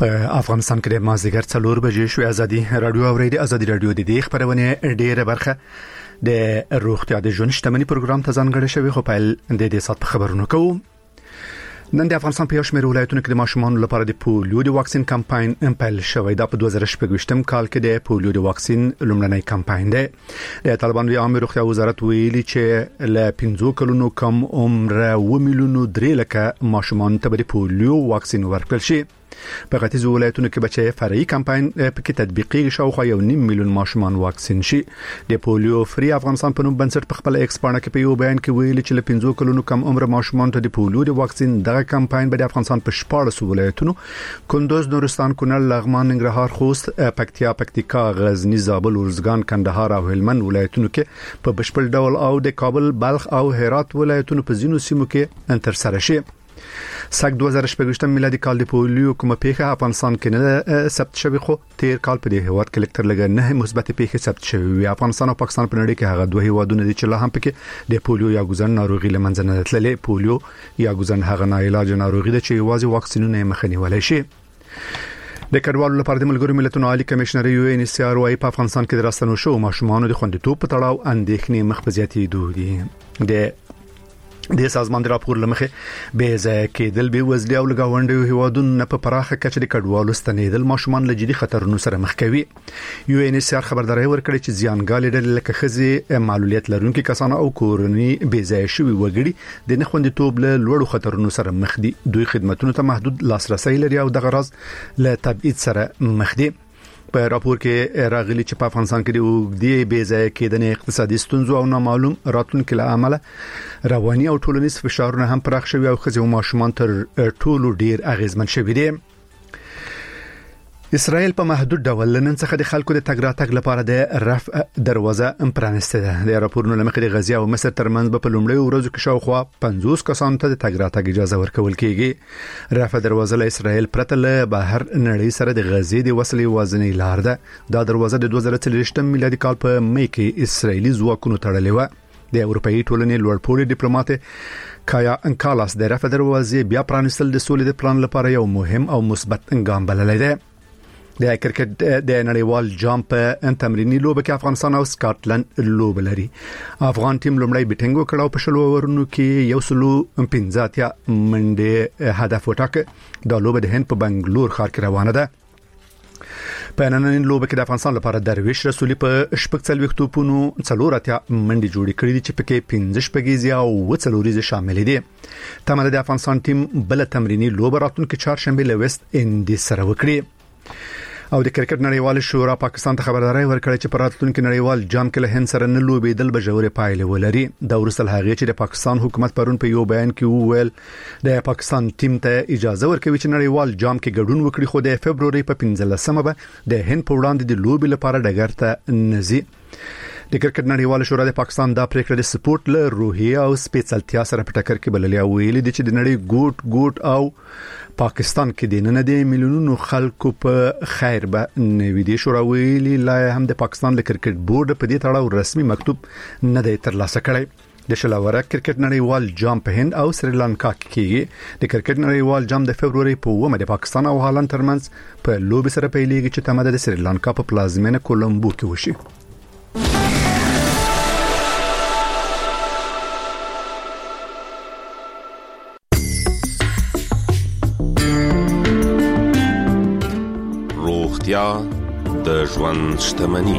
په افغانستان کې د مازدیګر 4 بجې شو. ازادي رادیو اوریدي. ازادي رادیو د دې خبرونه ډیره برخه د روغتیا د ژوند شتمنۍ پروګرام ته ځانګړی شوی. خو په د دې سات خبرونه کوو. نن د افغانستان په شمېر ولایتونو کې د ماشومانو لپاره د پولیو د واکسین کمپاین امپل شوی. دا په 2018 کال کې د پولیو د واکسین لومړنی کمپاین دی. د طالبان د عامه روغتیا وزارت ویلي چې له 15 کلونو کم عمر 2 میلیون 3 لکه ماشومان ته د پولیو واکسین ورکړل شي. په ختیځ ولایتونو کې بچي فرعي کمپاین په کې تطبیقي شاوخوا 1.5 میلیون ماشومان واکسین شي. د پولیو فری افغانستان په نوم بنسټ په خپل ایکس پاڼه کې په یو بیان کې ویلي چې له 15 کلونو کم عمر ماشومان ته د پولیو د واکسین دغه کمپاین به د افغانستان په 14 ولایتونو کندوز، نورستان، کونړ، لغمان، ننګرهار، خوست، پکتیا، غزنی، زابل، ارزګان، کندهار او هلمند ولایتونو کې په بشپړ ډول او د کابل، بلخ او هرات ولایتونو په ځینو سیمو کې تر سره شي. سګ 2018 میلادي کال د پولیو کومه پیښه افغانستان کې نه ثبت شوی، خو تیر کال په دې هیواد کې لکتر لګ نه مثبت پیښه ثبت شوی. افغانستان او پاکستان په نړۍ کې هغه دوه هیوادونه دي چې لا هم پکې د پولیو یا ګوزن ناروغي لمنځه نه تللې. پولیو یا ګوزن هغه نه علاج ناروغي ده چې یوازې واکسینونه مخنیوي شي. د کډوالو لپاره د ملګرو ملتونو عالی کمشنر UNHCR وايي په افغانستان کې د راستنو شو ماشومان د خوندیتوب په تړاو اندېښنې مخ په زیاتېدو دي. د سازمان د راپور لمخې به ځای کېدل به وزلي او لګاونډي هیوادونو په پراخه کچه د کډوالو ستنېدل ماشومان له جدي خطرونو سره مخ کوي. UNHCR خبرداري ورکړي چې زیانګالې ډلې لکه خزي معلولیت لرونکي کسان او کورنۍ به ځای شوی وګړي د نه خوندیتوب له لوړو خطرونو سره مخ دي. دوی خدماتونو ته محدود لاسرسي لري او د غرض له تبعید سره مخ دي. په راپور کې راغلي چې په افغانستان کې د وګړي بې ځای کېدنې اقتصادي ستونزو او نامعلوم راتلونکو له امله رواني او ټولنیز فشارونه هم پراخ شوي او خزي او ماشومان تر ټولو ډیر اغیزمن شوي دي. اسرائیل په محدود ډول نن څخه د خلکو د تګ راتګ لپاره د رفع دروازه پرانسته ده. د راپورونو لمخې د غزه او مصر ترمنځ په لومړی ورځو کې شاوخوا 50 کسانو ته د تګ راتګ اجازه ورکول کیږي. رفع دروازه له اسرائیل پرته له بهر نړۍ سره د غزې د وسلې وازنې لار ده. دا دروازه د 2023 میلادي کال په مې کې اسرائیلي ځواکونو تړلې و. د اروپאי ټولنې لوړپوړي ډیپلوماټ کایا انکالاس د رفع دروازې بیا پرانستل د سولې د پلان لپاره یو مهم او مثبت ګام بللی دی. د کرکټ د نړیوال جام په تمرینی لوبه کې افغانستان او سکاټلند لوبه لري. افغان ټیم لومړی بیټینګ وکړ او په شلو اورونو کې یو سلو 15 منډه هدف وټاکه. د لوبه د هند په بنگلور ښار کې روانه ده. په نننۍ لوبه کې د افغانستان لپاره درویش رسولي په شپږ توپونو 4 منډي جوړې کړې دي چې پکې 15 شپږیزي او 4 شامل دي. تمه د افغانستان ټیم بل تمرینی لوبه راتلونکي چهارشنبه له ویسټ انډیز سره وکړي. او د کرکټ نړیوال شورا پاکستان ته خبرداري ورکړه چې په راتلونکي نړیوال جام کې له هند سره نه لوبېدل به جوړې پایلې ولري. دا ورسره هغه چې د پاکستان حکومت پرون په یو بیان کې وویل د پاکستان ټیم ته اجازه ورکوي چې نړیوال جام کې ګډون وکړي، خو د فبرवरी په 15مه به د هند په وړاندې د لوبې لپاره ډګر ته نزي. د کرکټ نړیوال شورا د پاکستان د پریکړې د سپورت له روحیه او سپیشلتیا سره په ټکر کې بللې او ویلي دي چې د نړۍ ګوټ او پاکستان کې د نن د میلیونونو خلکو په خیر به نوي دي. شورا ویلي لا هم د پاکستان د کرکټ بورډ په دې تړاو رسمي مکتوب نه دی ترلاسه کړی. د شلوره کرکټ نړیوال جام په هند او سریلانکا کې کیږي. د کرکټ نړیوال جام د فبرवरी په 1 د پاکستان او هالند ترمنځ په لوبي سره پیلېږي چې تمه د سریلانکا په پلازمینه کولمبو کې وشي. روغتیا د ژوند شتمني.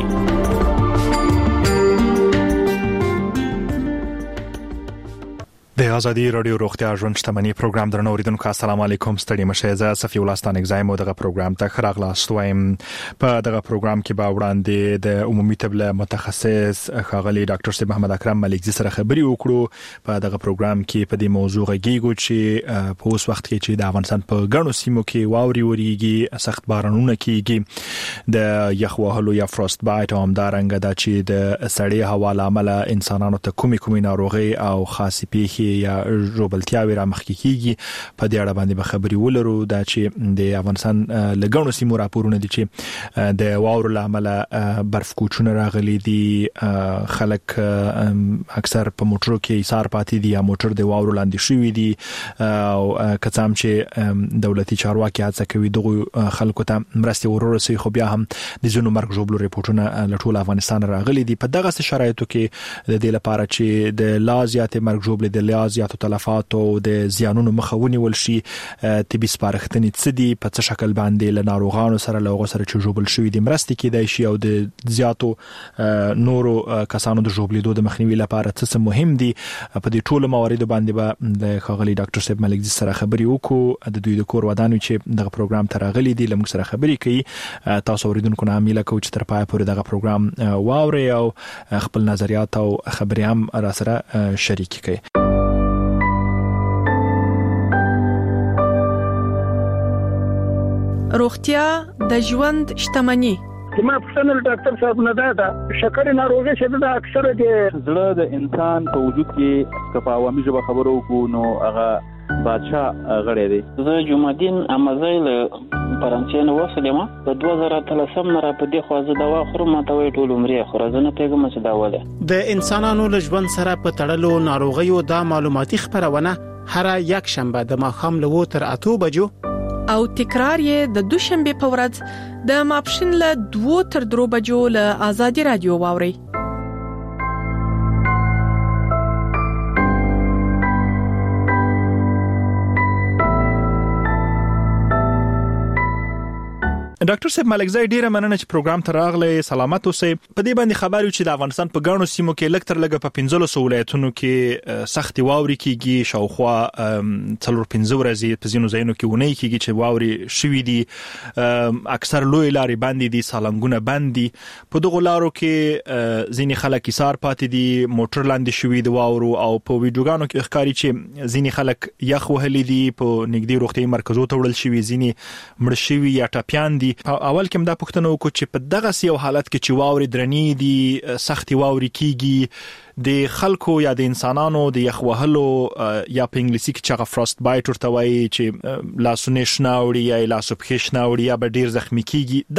د ازادي رادیو روغتیا ژوند شتمني پروګرام درنو اوریدونکو السلام علیکم. ستړي مشه. زه صفی الله ستان اگزایم دغه پروګرام ته خراغلاست وایم. په دغه پروګرام کې به وړاندې د عمومي طب متخصص ښاغلي ډاکټر صاحب محمد اکرم ملکزي سره خبري وکړو. په دغه پروګرام کې په دې موضوع غږیږو چې په اوس وخت کې چې د افغانستان په ګڼو سیمو کې واوري وریږي، سخت بارانونه کیږي، د یخ وهلو یا فروست بایټ او همدارنګه د چې د سړې هوا لامل انسانانو ته کومي ناروغي او خاصې پیښې یا ژوبلتیاوي را مخکې کیږي په دې اړه باندې به خبري ولرو دا چې د افغانستان لګونو سیمو راپورونه دي چې د واورو لامل برف کوچونه راغلي دي خلک اکثر په موټرو کې ایثار پاتې دي یا موټر د واورو لاندې شوی دي او کڅام چې دولتي چارواکي هڅه کوي دغه خلکو ته مرستې ورورسي خو بیا هم د زونو مرګ جوړلو ریپورتونه له ټول افغانستان راغلي دي په دغه شرایطو کې د دې لپاره چې د لازیات مرګ جوړل د لازیات تلفات او د زیانونو مخاوني ول شي طبي سپارښتنې څه دي په څه شکل باندې له ناروغانو سره له سره چې جوړل شوی دي مرستې کېدای شي او د زیاتو نورو کسانو د جوړلیدو د مخنیوي لپاره څه مهم دي په دې ټولو مواردو باندې به د خاغلی ډاکټر صاحب ملک سره خبري وکړو د دوی د کور ودانو چې دغه پروګرام ته راغلي دي لمږ سره خبري کوي تاسو اوریدونکو نه امیله کوم چې تر پای پورې دغه پروګرام واوري او خپل نظریات او خبري هم را سره شریک کړئ روغتیا د ژوند شتمني ما پښتنل ډاکټر صاحب نه دا شکر ناروغي شته د اکثره د زړه د انسان په وجود کې کفاوامي ژبه خبرو کو نو هغه بادشاہ غړې دی زه جمعدین امازیل فرانسې نو وسلم په 2013 نه را په دې خوازه دوا خورم ته وی ټول عمرې خورزنه پیغام څه داوله د انسانانو له ژوند سره په تړلو ناروغیو د معلوماتي خبرونه هر یک شنبه د ماخام له تر 8 بجو او تکرار یې د دوشنبه په ورځ د ماپښین له 2 تر 3 بجو له آزادي رادیو واوري ډاکټر صاحب ملکزی ډیره مننه چې پروګرام ته راغلی سلامت اوسئ په دې باندې خبرو چې د افغانستان په ګڼو سیمو کې لکتر لګه په 15 ولایتونو کې سخت واوري کیږي شاوخوا 4-5 ورځې په ځینو ځایونو کې ونی کیږي چې واوري شوي دي اکثر لوی لارې باندې دي سالنګونه باندې په دغه لارو کې ځینې خلک ایثار پاتې دي موټر لاندې شوي د واورو او په ویډیوګانو کې ښکاري چې ځینې خلک یخ وهلي دي په نږدې روغتي مرکزو ته وړل شوي ځینې مړ شوي یا ټپيان دي اول کوم دا پوښتنه وکړو چې په دغه سیو حالت کې چې واوري درنې دي سختي واوري کیږي د خلکو یا د انسانانو د یخ وهلو یا په انګلیسي کې چې فروست بایټ ورته وایي چې لاسونه شناوړي یا لاسو پښې شناوړي یا به ډیر زخمی کیږي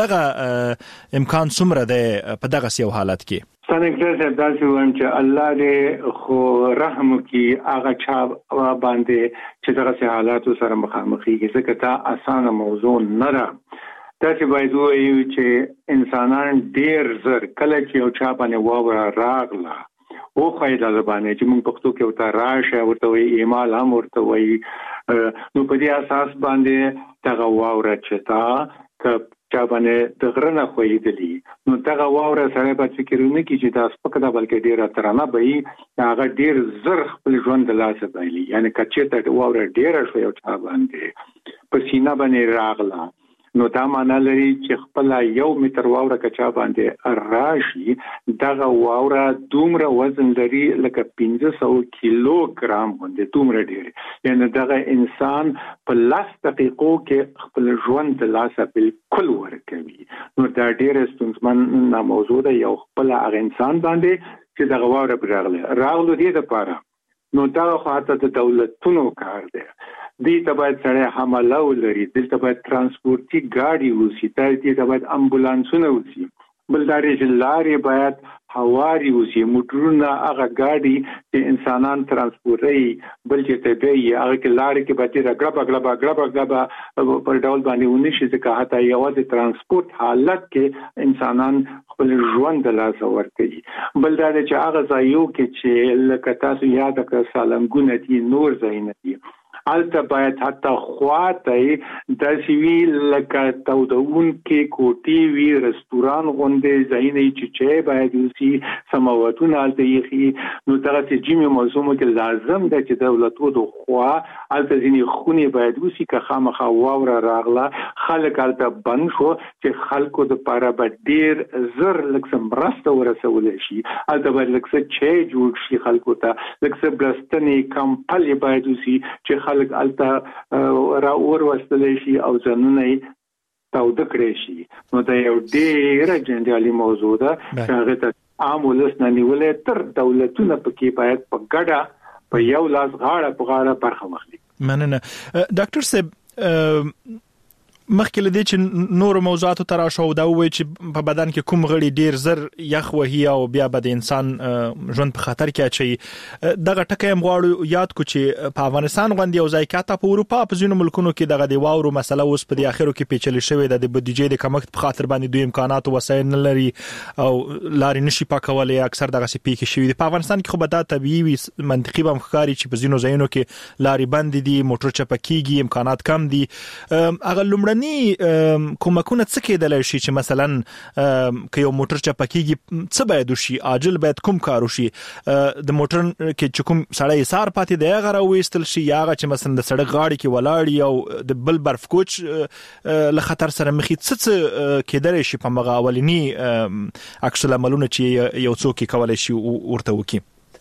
دغه امکان څومره ده په دغه سیو حالت کې څنګه چې تاسو وایم چې الله دې خو رحم وکي هغه چا باندې چې دغه حالات سره مخامخ کیږي ځکه دا اسانه موضوع نه ده تاسو باید وایو چې انسانان ډیر زر کله چې یو چا باندې واوره راغله او خایدا زبانه چې موږ پښتو کې وته راشه ورته وی ایمال هم ورته وی نو په دې اساس باندې دغه واوره چې تا چا باندې د غرنه خوېدلی نو دغه واوره سره په فکرونه کې چې تاسو په کده بلکې ډیره ترانه به هغه ډیر زر خپل ژوند د لاسه بایلی یعنی کچې ته واوره ډیره شو یو چا باندې په سینه باندې راغله نو دا معنا لري چې خپل 1 متر واوره کچا باندې راشي دغه واوره دومره وزن لري لکه 1500 کیلوګرام باندې دومره ډیر یعنی دغه انسان په 10 دقیقو کې خپل ژوند د لاسه بالکل ورکوي نو دا ډیر ستونزمن موضوع ده یو خپل انسان باندې چې دغه واوره راغله دې لپاره نو دا خاطر د دولتونو کار دی دې ته باید سره حمله ولري دلته باید ترانسپورتي ګاډي وسی ته باید امبولانسونه وسی بلداري لارې باید هواري وسی موټرونه هغه ګاډي چې انسانان ترانسپورتي بل چې ته به هغه کې لارې کې باندې غړبا په ډول باندې ونشي ځکه حتی یو د ترانسپورت حالت کې انسانان خپل ژوند د لاس ورکړي بلداري چې هغه ځایو کې چې لکه تاسو یاد کړئ سالنګونه دي نور ځایونه دي البته باید حتی خواته د سیویل لکه تودون کې کوټي وی رستوران غونډې ځینې چې باید وسی سماواتونه الته یې نو دغه چې جیمه موضوع کې لازم ده چې دولتو د خوا الته ځینې خونی باید وسی که خامخا واوره راغله خلک الته بند شو چې خلکو د پاره به ډیر زر لکه مرسته ورسول شي الته باید لکه چې جوړ شي خلکو ته لکه برستنې کمپل باید وسی چې خلک الته را اور وستل شي او ځنونه تاود کړی شي نو دا یو ډېر جنجالي موضوع ده چې هغه ته عام ولس نه نیولې تر دولتونه پکې باید په ګډه په یو لاس غاړه په غاړه برخه واخلي. مننه ډاکټر صاحب. مخکې لدی چې نور موضوعات تر شو دا وایي چې په بدن کې کوم غړي ډیر زر یخ وهي او بیا به د انسان ژوند په خطر کې اچي. دغه ټکی هم غواړو یاد کو چې په افغانستان غوندي او ځایکاته په اروپا په ځینو ملکونو کې دغه د واورو مسله اوس په د اخرو کې پیچلې شوې ده. د بودیجې د کمښت په خاطر باندې دوی امکانات او وسایل نه لري او لارې نشي پاکولای. اکثر دغه سي پیښې شوې دي په افغانستان کې. خو به دا طبيعي وي منطقي به مخکاري چې په ځینو ځایونو کې لارې بند دي, موټر چپکیږي, امکانات کم دي. هغه لمړني کومکونه څه کېدلای شي چې مثلا که یو موټر چپکیږي څه باید وشي, عاجل باید کوم کار وشي؟ د موټر کې چې کوم سړی سار پاتې دی هغه راوېستل شي یا هغه چې مثلا د سړک غاړې کې ولاړ او د بل برف کوچ له خطر سره مخې څه کېدلای شي په مغه اولنی عکس العملونه چې یو څوک کولای شي ورته وکړي؟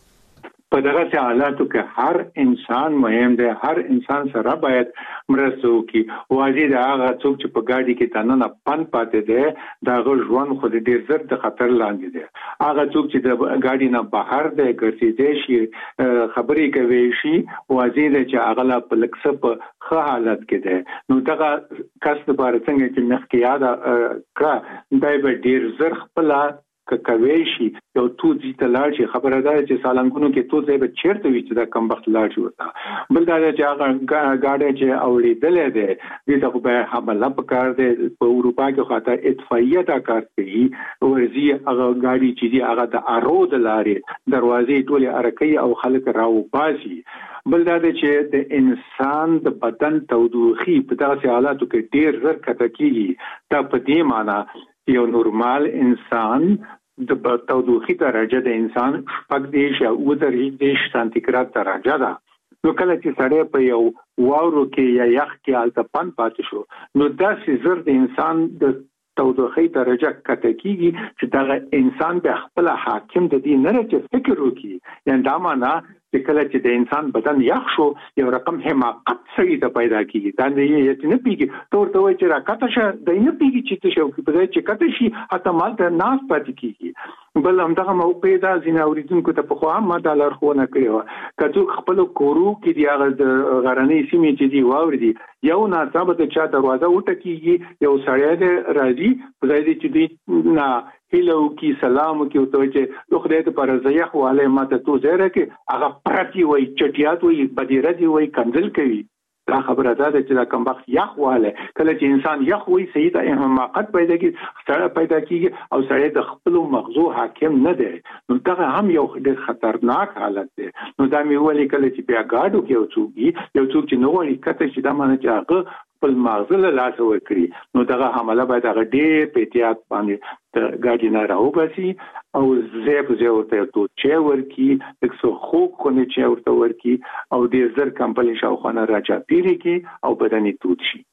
په دغه حالاتو کې هر انسان مهم دی, هر انسان سره باید مرسته وکړي. واجب دی هغه څوک چې په ګاډي کې دننه پن پاتې دی دغه ژوند خو ډیر زر د خطر لاندې دی. هغه څوک چې د ګاډي نه بهر دی ګرځېدي شي خبرې کوي شي واجب دی چې هغه لا په لکسه په ښه حالت کې دی. نو دغه کس لپاره څنګه چې مخکې یاد کړه دای به ډیر زر خپل کوي شي یو تو دي تلاړ شي. خبره ده چې سالنګونو کې تو ځای به چیرته وي چې دا کم وخت لاړ شي وتا. بل دا چې هغه ګاډي چې اوریدلې ده دې ته به حمله وکړ دي. په اروپا کې خاطر اطفائیه دا کار کوي ورزي هغه ګاډي چې دی هغه د ارود لارې دروازې ټوله ارکې او خلک راو باسي. بل دا چې د انسان د بدن تودوخي په داسې حالاتو کې ډیر زر کته کیږي. دا په دې معنی یو نورمال انسان د تودوخي درجه د انسان شپږ دیش او 10 سانتیګراد درجه ده. نو کله چې سړی په یو واورو کې یا یخ کې الته پن پاتې شو نو دا زر د انسان د تودوخي درجه کته کیږي چې دا انسان به خپل حاکم د دې نه چې فکر وکړي. یعنی دا معنی چې کله چې د انسان بدن یخ شو یو رقم حماقت سړي ته پیدا کیږي. دا نه نه پیږي تور وای چې راکته شه د نه پیږي چې څه شو په دې چې کته شي اته مال ته ناس پاتې کیږي. بل همدغه موقع دا ځینې اوریدونکو ته په خوا ما د لارښوونه کړې و کله خپل کورو کې دی هغه د غرنۍ سیمې چې دی واوري دی یو ناڅاپه د چا دروازه وټکیږي یو سړی دی راځي په ځای دی چې دی نه هیلو کی سلام کی او ته چې دوه خدای ته پر زیخ واله ماته تو زیره کې هغه پرتی وای چټیات وای بدیره دی وای کنزل کوي. دا خبره ده چې دا کم وخت یخ واله کله چې انسان یخ وای سید حماقت پیدا کی سره پیدا کیږي او سره د خپل مغزو حاکم نه دی. نو دا هم یو ډېر خطرناک حالت دی. نو دا مې ولې کله چې بیا گاډو کې یو څوک چې نو وایي کته چې دا معنی چې هغه خپل مغز له لاس ورکړي نو دغه حمله باید هغه ډېر په احتیاط باندې د ګاډي نه راوباسي او زه ورته تو چې ورکی دغه خو کو نه چې ورته ورکی او د زر کمپنی شاوخانه راچا پیری کې او بدني توت شي.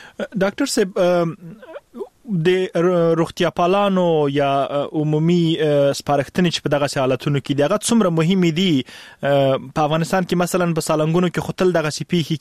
ډاکټر صاحب د روغتیا پالانو یا عمومي سپارښتنې چې په دغه حالتونو کې دغه څومره مهمه دي په افغانستان کې مثلا په سالنګونو کې خپل دغه سي پی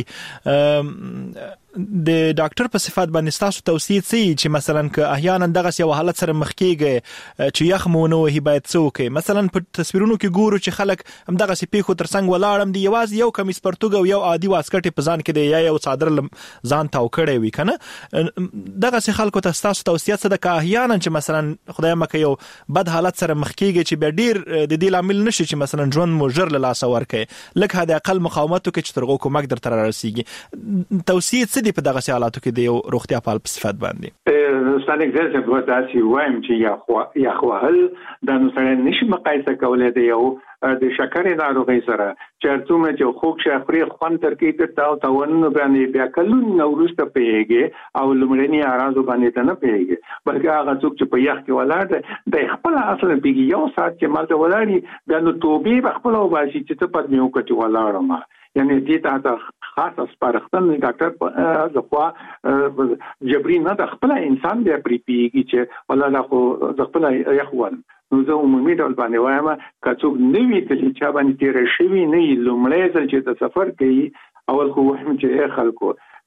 کېږي د ډاکټر په صفات باندې تاسو توصیه سي چې مثلا که احیانا دغه یو حالت سره مخ کېږي چې یخ مونږ وهي باید څوک مثلا په تصویرونو کې ګورو چې خلک هم دغه سي پی خو ترڅنګ ولاړم دي یوازې یو کمیس پرتګ او یو عادي واسکټ په ځان کې دی یا یو صادر ځان تاو کړی وي کنه دغه سي خلکو ته تاسو توصیه څه ده که احیانا چې مثلا خدای مکه یو بد حالت سره مخ کېږي چې به ډیر د دې لامل نشي چې مثلا ژوند مو ژر له لاس ورکړي لکه د اقل مقاومت کې چې ترغو کومک در تر رسیږي توصیه څه دی په دغه حالاتو کې د یو روغتیا پال په صفات باندې؟ ستاسو اگزرسایز په تاسو وایم چې یا خو هل د نو سره نشي مقایسه کولای دی یو د شکر ناروغي سره چرته مې چې خوب شخري خوان ترکې ته تاو تاون باندې بیا کلون نورسته پیږي او لمړنی اراز باندې ته نه پیږي بلکې هغه څوک چې په یخ کې ولاړ د خپل اصل پیږي یو سات چې مالته ولاړی د نو توبې خپل او باسي چې ته پد میو کټي ولاړم یعنی دې ته خاص سپارښتنه ډاکټر ځخوا جبري نه د خپل انسان بیا پری پیږي چې ولا خو خپل یخوال نو زه عمومي ډول باندې وایم کڅوګ نوې تلې چا باندې تیر شوی نه لومړی ځل چې د سفر کوي اول خو وهم چې خلکو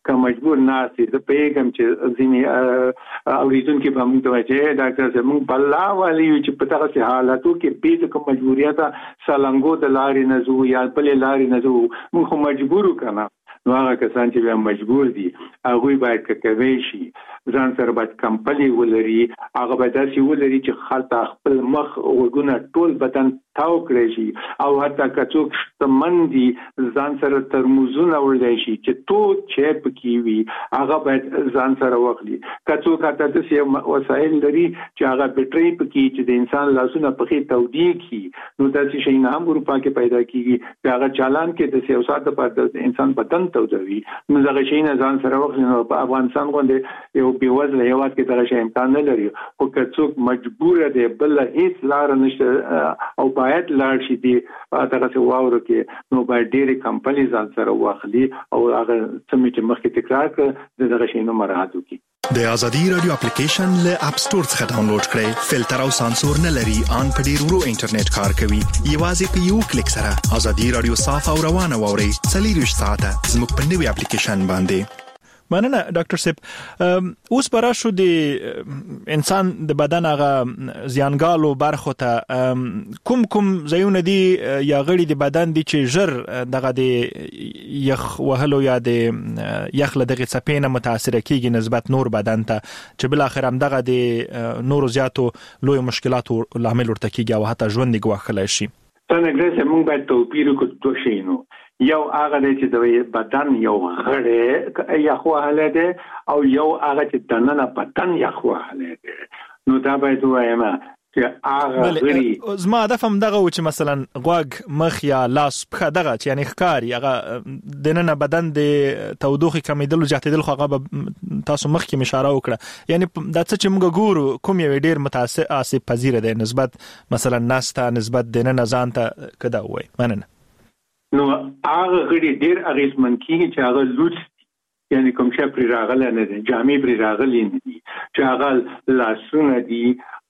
که مجبور ناسي د پیغام چې ځینې اوریدونکو به موږ ته وایي ډاکټر صاحب موږ بلا والی چې په دغه حالاتو کې به کوم مجبوریت سالنګو د لارې نه زو یا بل لارې نه زو موږ مجبور وکړو نو هغه کسان چې به مجبور دي هغه باید کوي شي ځان سره باید کمپلي ولري هغه باید داسې ولري چې خلک خپل مخ وګونه ټول بدن تاو کړی شي او حتی کڅوک شتمندي ځان سره ترموزونه ولري شي چې تو چې پکې وي هغه باید ځان سره واخلي کڅوک حتی د وسایل لري چې هغه بیټري پکې چې د انسان لاسونه پکې تودي کی نو داسې شي نه هم اروپا کې پیدا کیږي هغه چالان کې د سیاست په انسان بدن تودوي نو دغه شي نه ځان سره واخلي نو په افغانستان باندې یو بیوزله هیواد کې دغه شي امکان نه لري او کڅوک مجبور دی بل هیڅ لار نشته او باید لاړ شي دی دغه څه واورو کې نو باید ډېری کمپنۍ ځان سره واخلي او هغه چې مخکې تکرار کړ دغه شی نو مراحت وکړي د ازادي رادیو اپلیکیشن له اپ سٹور څخه ډاونلوډ کړئ فلټر او سانسور نه لري ان په ډیر ورو انټرنیټ کار کوي یوازې په یو کلیک سره ازادي رادیو صاف او روانه ووري 24 ساعته زموږ په نوې اپلیکیشن باندې مننه ډاکټر صاحب اوس برا شو د انسان د بدن هغه زیانګالو برخو ته کوم ځایونه دي یا غړي د بدن دي چې ژر دغه د یخ وهلو یا د یخ له دغه څپې نه متاثر کیږي نسبت نور بدن ته چې بل اخر هم دغه د نور زیاتو لوی مشکلاتو لامل ورته کیږي او حتی ژوند ګواښلای شي څنګه چې موږ باید توپیر وکړو دوه شیانو یو هغه چې د بدن یو غړی یخوا حاله او یو هغه چې دننه بدن یخوا حاله نو دا باید وایم چې هغه غړي زما هدف هم دغه و چې مثلا غوږ مخ یا لاس په دغه چې یعنی ښکاری هغه دننه بدن د تودوخه کمیدل او زیاتېدل خو هغه تاسو مخ کې اشاره وکړه یعنی دا څه چې موږ ګورو کوم یو ډیر متاثر آسیب پذیر دی نسبت مثلا ناسته نسبت دننه ځان ته کدا وای مننه نو هغه غړي ډیر اغیزمن کیږي چې هغه لوڅ یعنی کوم شی پرې راغلی نه دی جامې پرې راغلی نه دي چې هغه لاسونه دي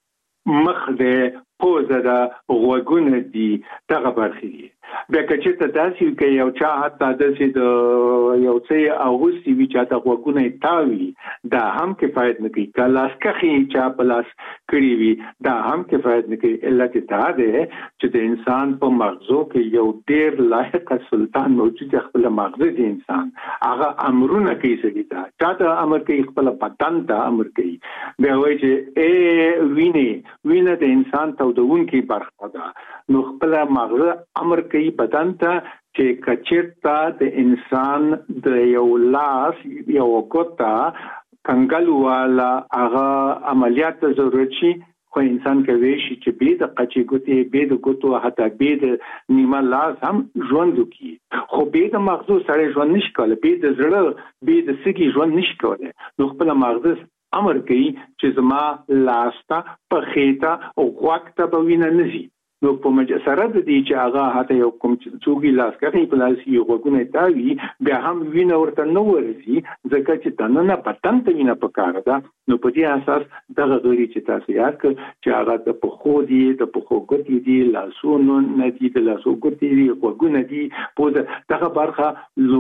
مخ دی پوزه ده غوږونه دي دغه برخې دي بیا که چېرته داسې که یو چا حتی داسې د یو څه اغوستي وي چې حتی غوږونه یې تاوي دا هم کفایت نه کوي که لاسکښې چا په لاس کړي وي دا هم کفایت نه کوي علت دا دی چې د انسان په مغزو کې یو ډېر لایق سلطان موجود دی خپل مغزه دی انسان هغه امرونه کوي سړي ته چا ته امر کوي خپل بدن ته امر کوي بیا وایي چې وینه د انسان تودونکې برخه ده نو خپل مغزه امر کوي بدن ته چې کچرتا د انسان د یو لاس یو ګوتا کنګل والا هغه عملیات ضرورت شي خو انسان کوي چې به د قچي ګوتې به د ګوتو حتی به د نیمه لاس هم ژوند وکړي خو به د مغزو سره ژوند نشي کولای به د زړه به د سږي ژوند نشي کولای نو خپل مغزه امر کوي چې زما لاسته په خېټه او غوږ به وینه نزي نو په مجسره د دې چې هغه حتی یو کوم څوګي لاس کوي په لاس یو غوګونه تاوي بیا هم وینه ورته نه ورسي ځکه چې دننه بدن ته وینه پکاره ده نو په دې اساس دغه غوړي چې تاسو یاد کړ چې هغه د پخو دي د پخو ګوتې دي لاسونو نه دي د لاسو ګوتې دي غوګونه دي په دغه برخه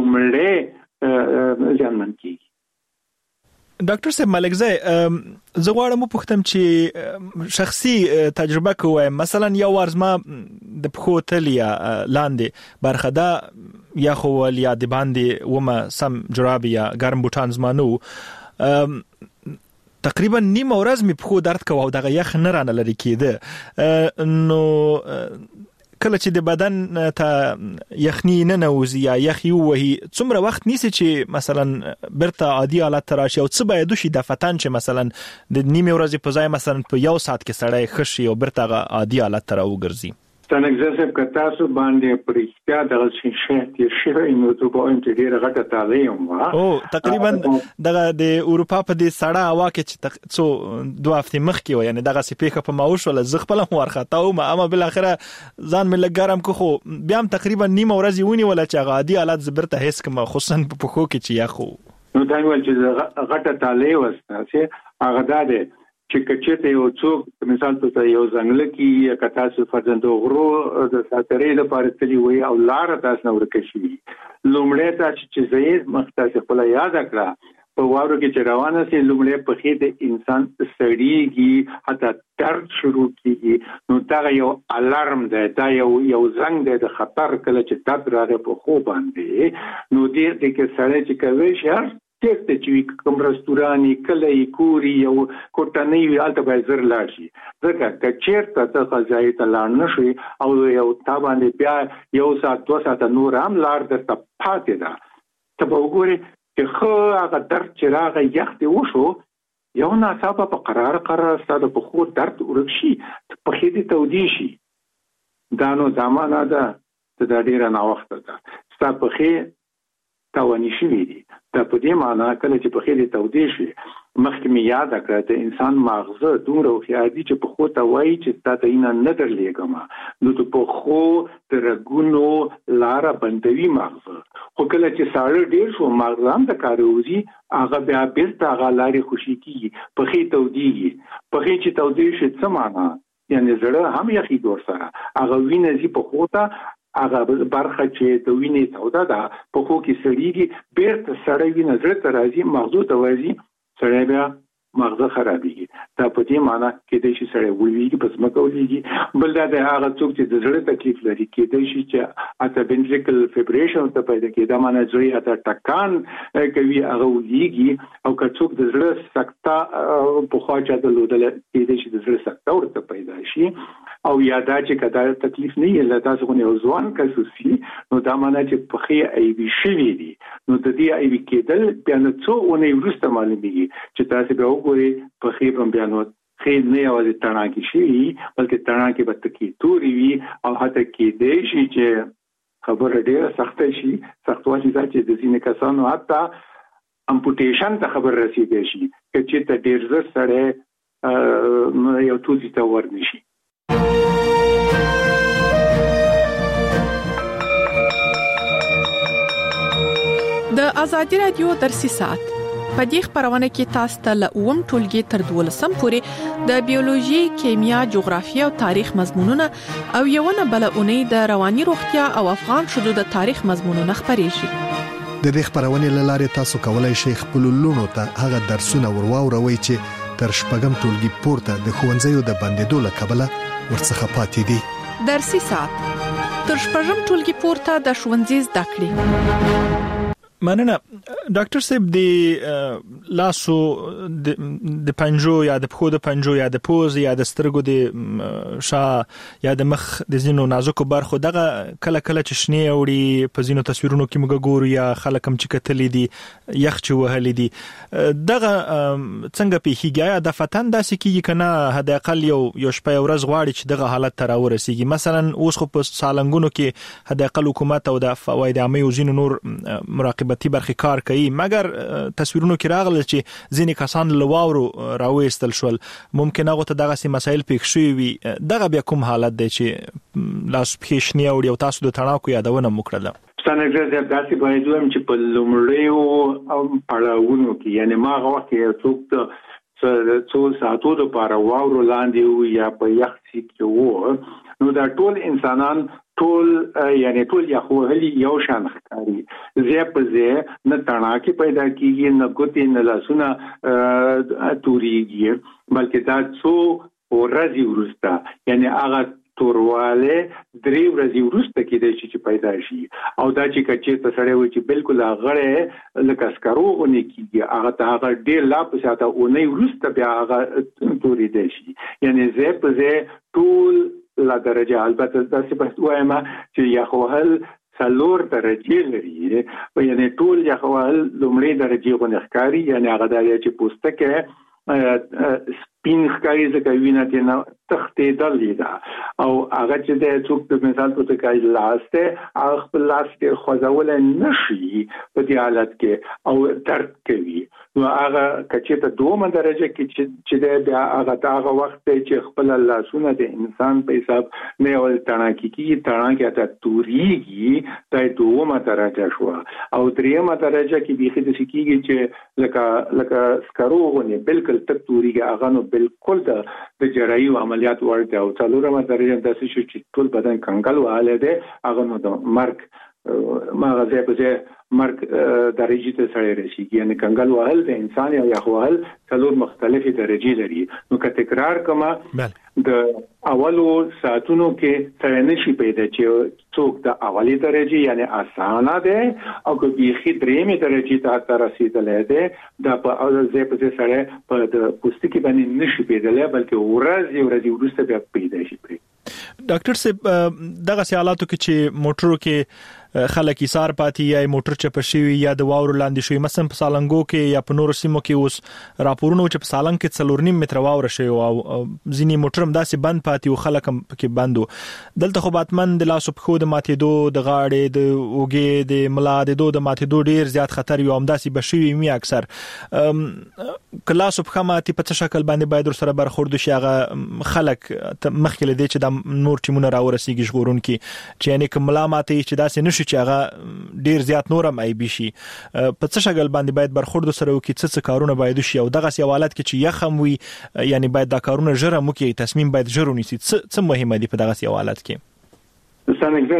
لومړی ځانمن کیږي ډاکټر صاحب ملکزی زه غواړم پوښتم چې شخصي تجربه کوم مثلا یو ورځ ما د پخو تلیا لاندې برخه دا یا خو ولیا د باندې ومه سم جرابي یا ګرم بوټان زمانو تقریبا نیمه ورځ می پخو درد کوي او دغه یخ نه رانه لري کېده نو کله چې د بدن ته یخنی نه نوزي یا یخ یو وهي څومره وخت نیسي چې مثلا برته عادي حالت راشي او څه باید شي د فتن چې مثلا د نیمه ورځې په ځای مثلا په یو ساعت کې سړی خشي او برته عادي حالت راوګرځي څنګه چې کتاسو باندې پرېښتیا د شي شي نو ته به انت ډیره غټه تعلیم وا او تقریبا دغه د اروپا په دې سړه هوا کې چې څو 2 هفته مخکې و یعنی دغه سپیکه په ماوش ولا زغپل ورخته او ما بل اخره ځان مل ګرم کو خو بیا هم تقریبا نیمه ورځ ونی ولا چې عادي حالت زبرته هیڅ کوم خصوصا په پخو کې چې یخو نو دا ول چې غټه تعلیم وسته چې هغه ده چې کچته یو څوک مثال ته یو ځنګل کې کتا څو فرزندو غرو د ساترې لپاره تلی وي او لار تاسو نو ورکشي لومړی تاسو چې زید مختص خپل یاد کړه په واورو کې چې روانه سي لومړی په خې د انسان سړیږي حتی درد شروع کیږي نو دا یو الارم دی دا یو زنګ دی د خطر کله چې درد راغی په خو باندې نو دې کې سړی چې کوي شهر ته چې کوم رستوراني کله کوري یو کوټنۍ ویالته به زر لاشي ځکه چې چیرته ته غځای ته لاړ نشي او یو تا باندې بیا یو ساعت 2 ساعت نور هم لار درته پاتې ده ته به وګوري چې خو هغه درد چې راغی یخت وشو یو ناڅاپه په قرار ستاسو په خو درد ورکشي په خې دې تودي شي دا نو زمانہ ده د ډیره نا وخت ده ستاسو په خې تاوانی شوی دي دا په دې معنی کله چې په خېله تودې شي مخکې می یاد کړه ته انسان ماغزه دومره خیادي چې په خو ته وایي چې تاسو یې نه درلېګم نو ته په خو ترګونو لار بندوي ماغزه خو کله چې ساړه ډیر شو ماغزه هم د کاروزي هغه بیا بیرته هغه لارې خوشي کیږي په خې تودېږي په خې چې تودې شي څه معنی یعنی زړه هم یخي دور سره هغه وینې زی په خو ته هغه برخه چې د وینې توده ده په خو کې سړیږي بیرته سړی وینې زړه ته راځي مغزو ته ورځي سړی بیا مغزه خرابېږي دا په دې معنی کې د شي سړی ویږي پس مکولېږي بل دا د هغه څوک چې د زړه تکلیف لري کې د شي چې اته ventricle fibrillation ته پیدا کېږي دا معنی زړه اته ټکان کوي هغه ویږي او که څوک د زړه سکته په خواجه د لودل کې د شي د زړه سکته ورته پیدا شي او یادا چې کدا تکلیف نه یې لته څنګه یو ځوان کسوسی نو دا معنی چې په خې ای وی شوی دي نو د دې ای وی کېدل بیا نو څو اونۍ وروسته معلومیږي چې تاسو به وګورئ په خې په بیا نو خې نه یوازې تڼاکې شي بلکې تڼاکې به تکي توري وي او حتی کې دې شي چې خبره ډیره سخته شي سختوالي دا چې د ځینې کسانو حتی امپوټیشن ته خبر رسیدي شي چې ته ډیر زر سره یو توزي ته ورنشي د ازادي رادیو درسي سات په دې خبرونه کې تاسو ته لوم ټولګي تر 12 پورې د بیولوژي، کیمیا، جغرافیه او تاریخ مضمونونه او یوونه بلونه د رواني روغتیا او افغان شذو د تاریخ مضمونونه خبريږي. د دې خبرونه لاره تاسو کولای شئ خپل لونو ته هغه درسونه ورواوروي چې تر شپږم ټولګي پورته د خوندزیو د بندیدو لکبله ورڅخه پاتې دي. درسي سات تر شپږم ټولګي پورته د ښوونځي زده کړې. مننه ډاکټر صاحب د لاسو د پنجو یا د پښو د پنجو یا د پوز یا د سترګو د شا یا د مخ د زینو نازکو برخو دغه کله کله چې شنه وړي په زینو تصویرونو کې موږ ګورو یا خلک هم چې کتلې دي یخ چې وهلې دي دغه څنګه په هیګیا د فتن داسې کیږي کنه هدا اقل یو شپه ورځ غواړي چې دغه حالت تر ورسیږي مثلا اوس خو په سالنګونو کې هدا اقل حکومت او د فواید عامه او زینو نور مراقبه برخي کار کوي مګر تصویرونو کې راغل چې ځینې کسان لواورو راوېستل شول ممکن هغه ته دغه سي مسایل پېښ شوي وي دغه بیا کوم حالت دی چې لاس پېښنی او یو تاسو د تڼاکو یادونه وکړه څنګه داسې باید ویم چې په لومړیو پړاوونو کې یعنی ما غوښتل چې څوک څو ساعتو لپاره واورو لاندې یا په یخ کې وو نو دا ټول انسانان ټول یعنی ټول یخو هلي یو شان ښکاري زه په زه نه تڼاکې پیدا کیږي نه ګوتې نه لاسونه توريږي بلکې دا څو ورځې وروسته یعنی هغه تورواله درې ورځې وروسته کېدای شي چې پیدا شي او دا چې کچې ته سره وي چې بالکل هغه لکه سکرو غونې کیږي هغه ته هغه ډېر لا په ساته اونۍ وروسته بیا هغه توري دی شي یعنی زه په زه ټول لا درجه البته تاسو په وایم چې یخوهل څلور درجه لري یعنی ټول یخوهل لومړی درجه غونې ښکاری یعنی هغه د چې پوستکه سپین ښکاری ځکه وینه ته نه تختې دلې ده او هغه چې د څوک په مثال په تکای لاسته هغه خپل لاس کې خوځول نشي په دې حالت کې او درد کوي نو هغه کچې ته دومره درجه کې چې د هغه وخت چې خپل لاسونه د انسان په حساب نه ول تڼاکې کی تڼاکې ته توريږي د دومره درجه شو او دریمه درجه کې به د سکیږي چې لکه سکروغونه بالکل تک توريږي هغه نو بالکل د جراحي عملیات ورته او څلورمه درجه د چې ټول بدن کنګل واله ده هغه نو د مرګ ماغه په مرګ درجه ته سره رسیږي یعنی کنګل وهل د انسان یا یخوهل څلور مختلفې درجه لري نو که تکرار کما د اولو ساعتونو کې سره نشي پیدا چې څوک د اولی درجه یعنی اسانه ده او که بیخي درېمه درجه ته رسیدلې ده د په ځای په سره په د پوستکي باندې نشي پیداله بلکې ورځ وروسته بیا پیدا شي. ډاکټر صاحب دغه حالاتو کې چې موټرو کې خلک ایثار پاتې یا موټر چپ شوی یا د واورو لاندې شوی مثلا په سالنګو کې یا په نورو سیمو کې اوس راپورونه چې په سالنګ کې 4.5 متر واوره شوی او ځینی موټر هم داسې بند پاتې او خلک هم پکې بندو دلته خو باتمن د لاسو په خو د ماتېدو د غاړې د اوګې د ملا د دو د ماتېدو ډیر زیات خطر یو هم داسې بشوي می اکثر کلاسو په خماتي په شکل باندې باید سره برخورد شي هغه خلک مخکې لدی چې د نور ټیمونه راورسیږي ژغورون کې چې یعنی کومه ماته چې داسې نشي چې هغه ډیر زیات نورم ای بي شي په څه شکل باندې باید برخورد سره وکړي څه کارونه باید شي او دغه سوالات کې چې یخم وي یعنی باید دا کارونه ژر مو کې تصمیم باید ژر ونیسي څه مهمه دي په دغه سوالات کې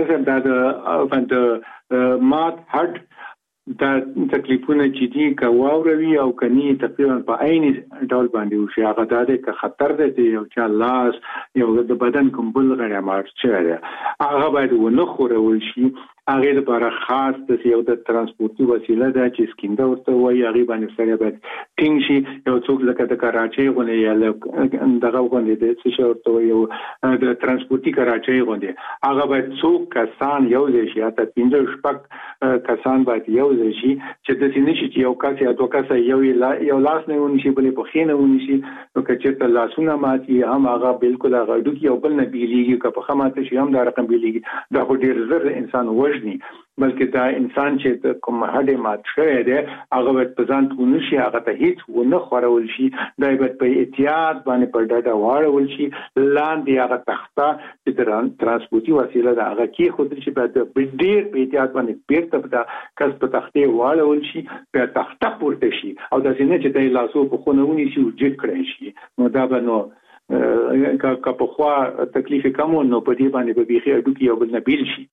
څنګه دا مات هډ دا تکلیفونه چې دي کواوروي او کني تقریبا په عین ډول باندې وشي هغه د دې خطر دی یو چې لاس یو د بدن کوم بل غړي مارچره هغه باید ونه خورول شي هغه لپاره خاص د یو د ترانسپورتي وسیله ده چې سکینده ورته وایي هغه باندې سره باید ټینګ شي یو څوک لکه د کراچۍ غونې یا دغه غونې د څه ورته وایي د ترانسپورتي کراچۍ غونې هغه باید څوک کسان یو ځای شي حتی 15 کسان باید یو ځای شي چې د سینې شي یو کس یا دوه کس یو لاس نه ونشي بلې په خینه ونشي نو که چېرته لاسونه ماتي هم هغه بالکل هغه ډوکی یو بل نه بیلیږي که په خماته شي هم دا رقم بیلیږي دا خو ډیر زر انسان وژني بلکې دا انسان چې کوم هډه مات شوی دی هغه باید په ځان ونه شي هغه ته هیڅ ونه خورول شي دا باید په احتیاط باندې په ډاډه واړول شي لاندې هغه تخته چې ترانسپورتي وسیله ده هغه کې خود شي باید ډېر په احتیاط باندې بیرته په کس په تختې واړول شي په تخته پورته شي او دا څنګه چې د لاسو په خونهونی شي او جګ کړی شي نو دا به نو که په خوا تکلیف کم نو په دې باندې به بيخي اډو کې یو بل نه بیل شي.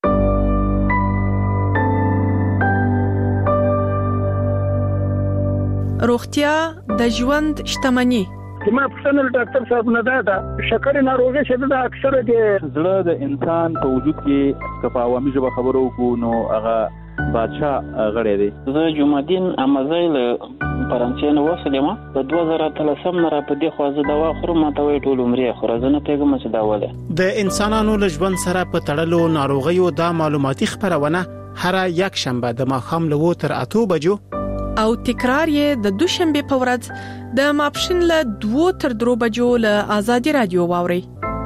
روغتیا د ژوند شتمنی ما پښتنل ډاکټر صاحب نه دا شکر ناروغي چې دا اکثره د زړه د انسان په وجود کې کفاوامي ژبه خبرو کو نو هغه بادشاہ غړی دی. زه جمعدین امازایل فرانسین وسلم په 2013 نه را په دې خو زه دوا خورم ماته وی ټول عمرې خو زه نه پیګم چې دا وله د انسانانو له ژوند سره په تړلو ناروغیو دا معلوماتي خبرونه هر یک شنبه د ماښام له 8 بجو او تکرار یې د دوشنبه په ورځ د ماپښین له 2 تر 3 بجو له آزادي رادیو واوري.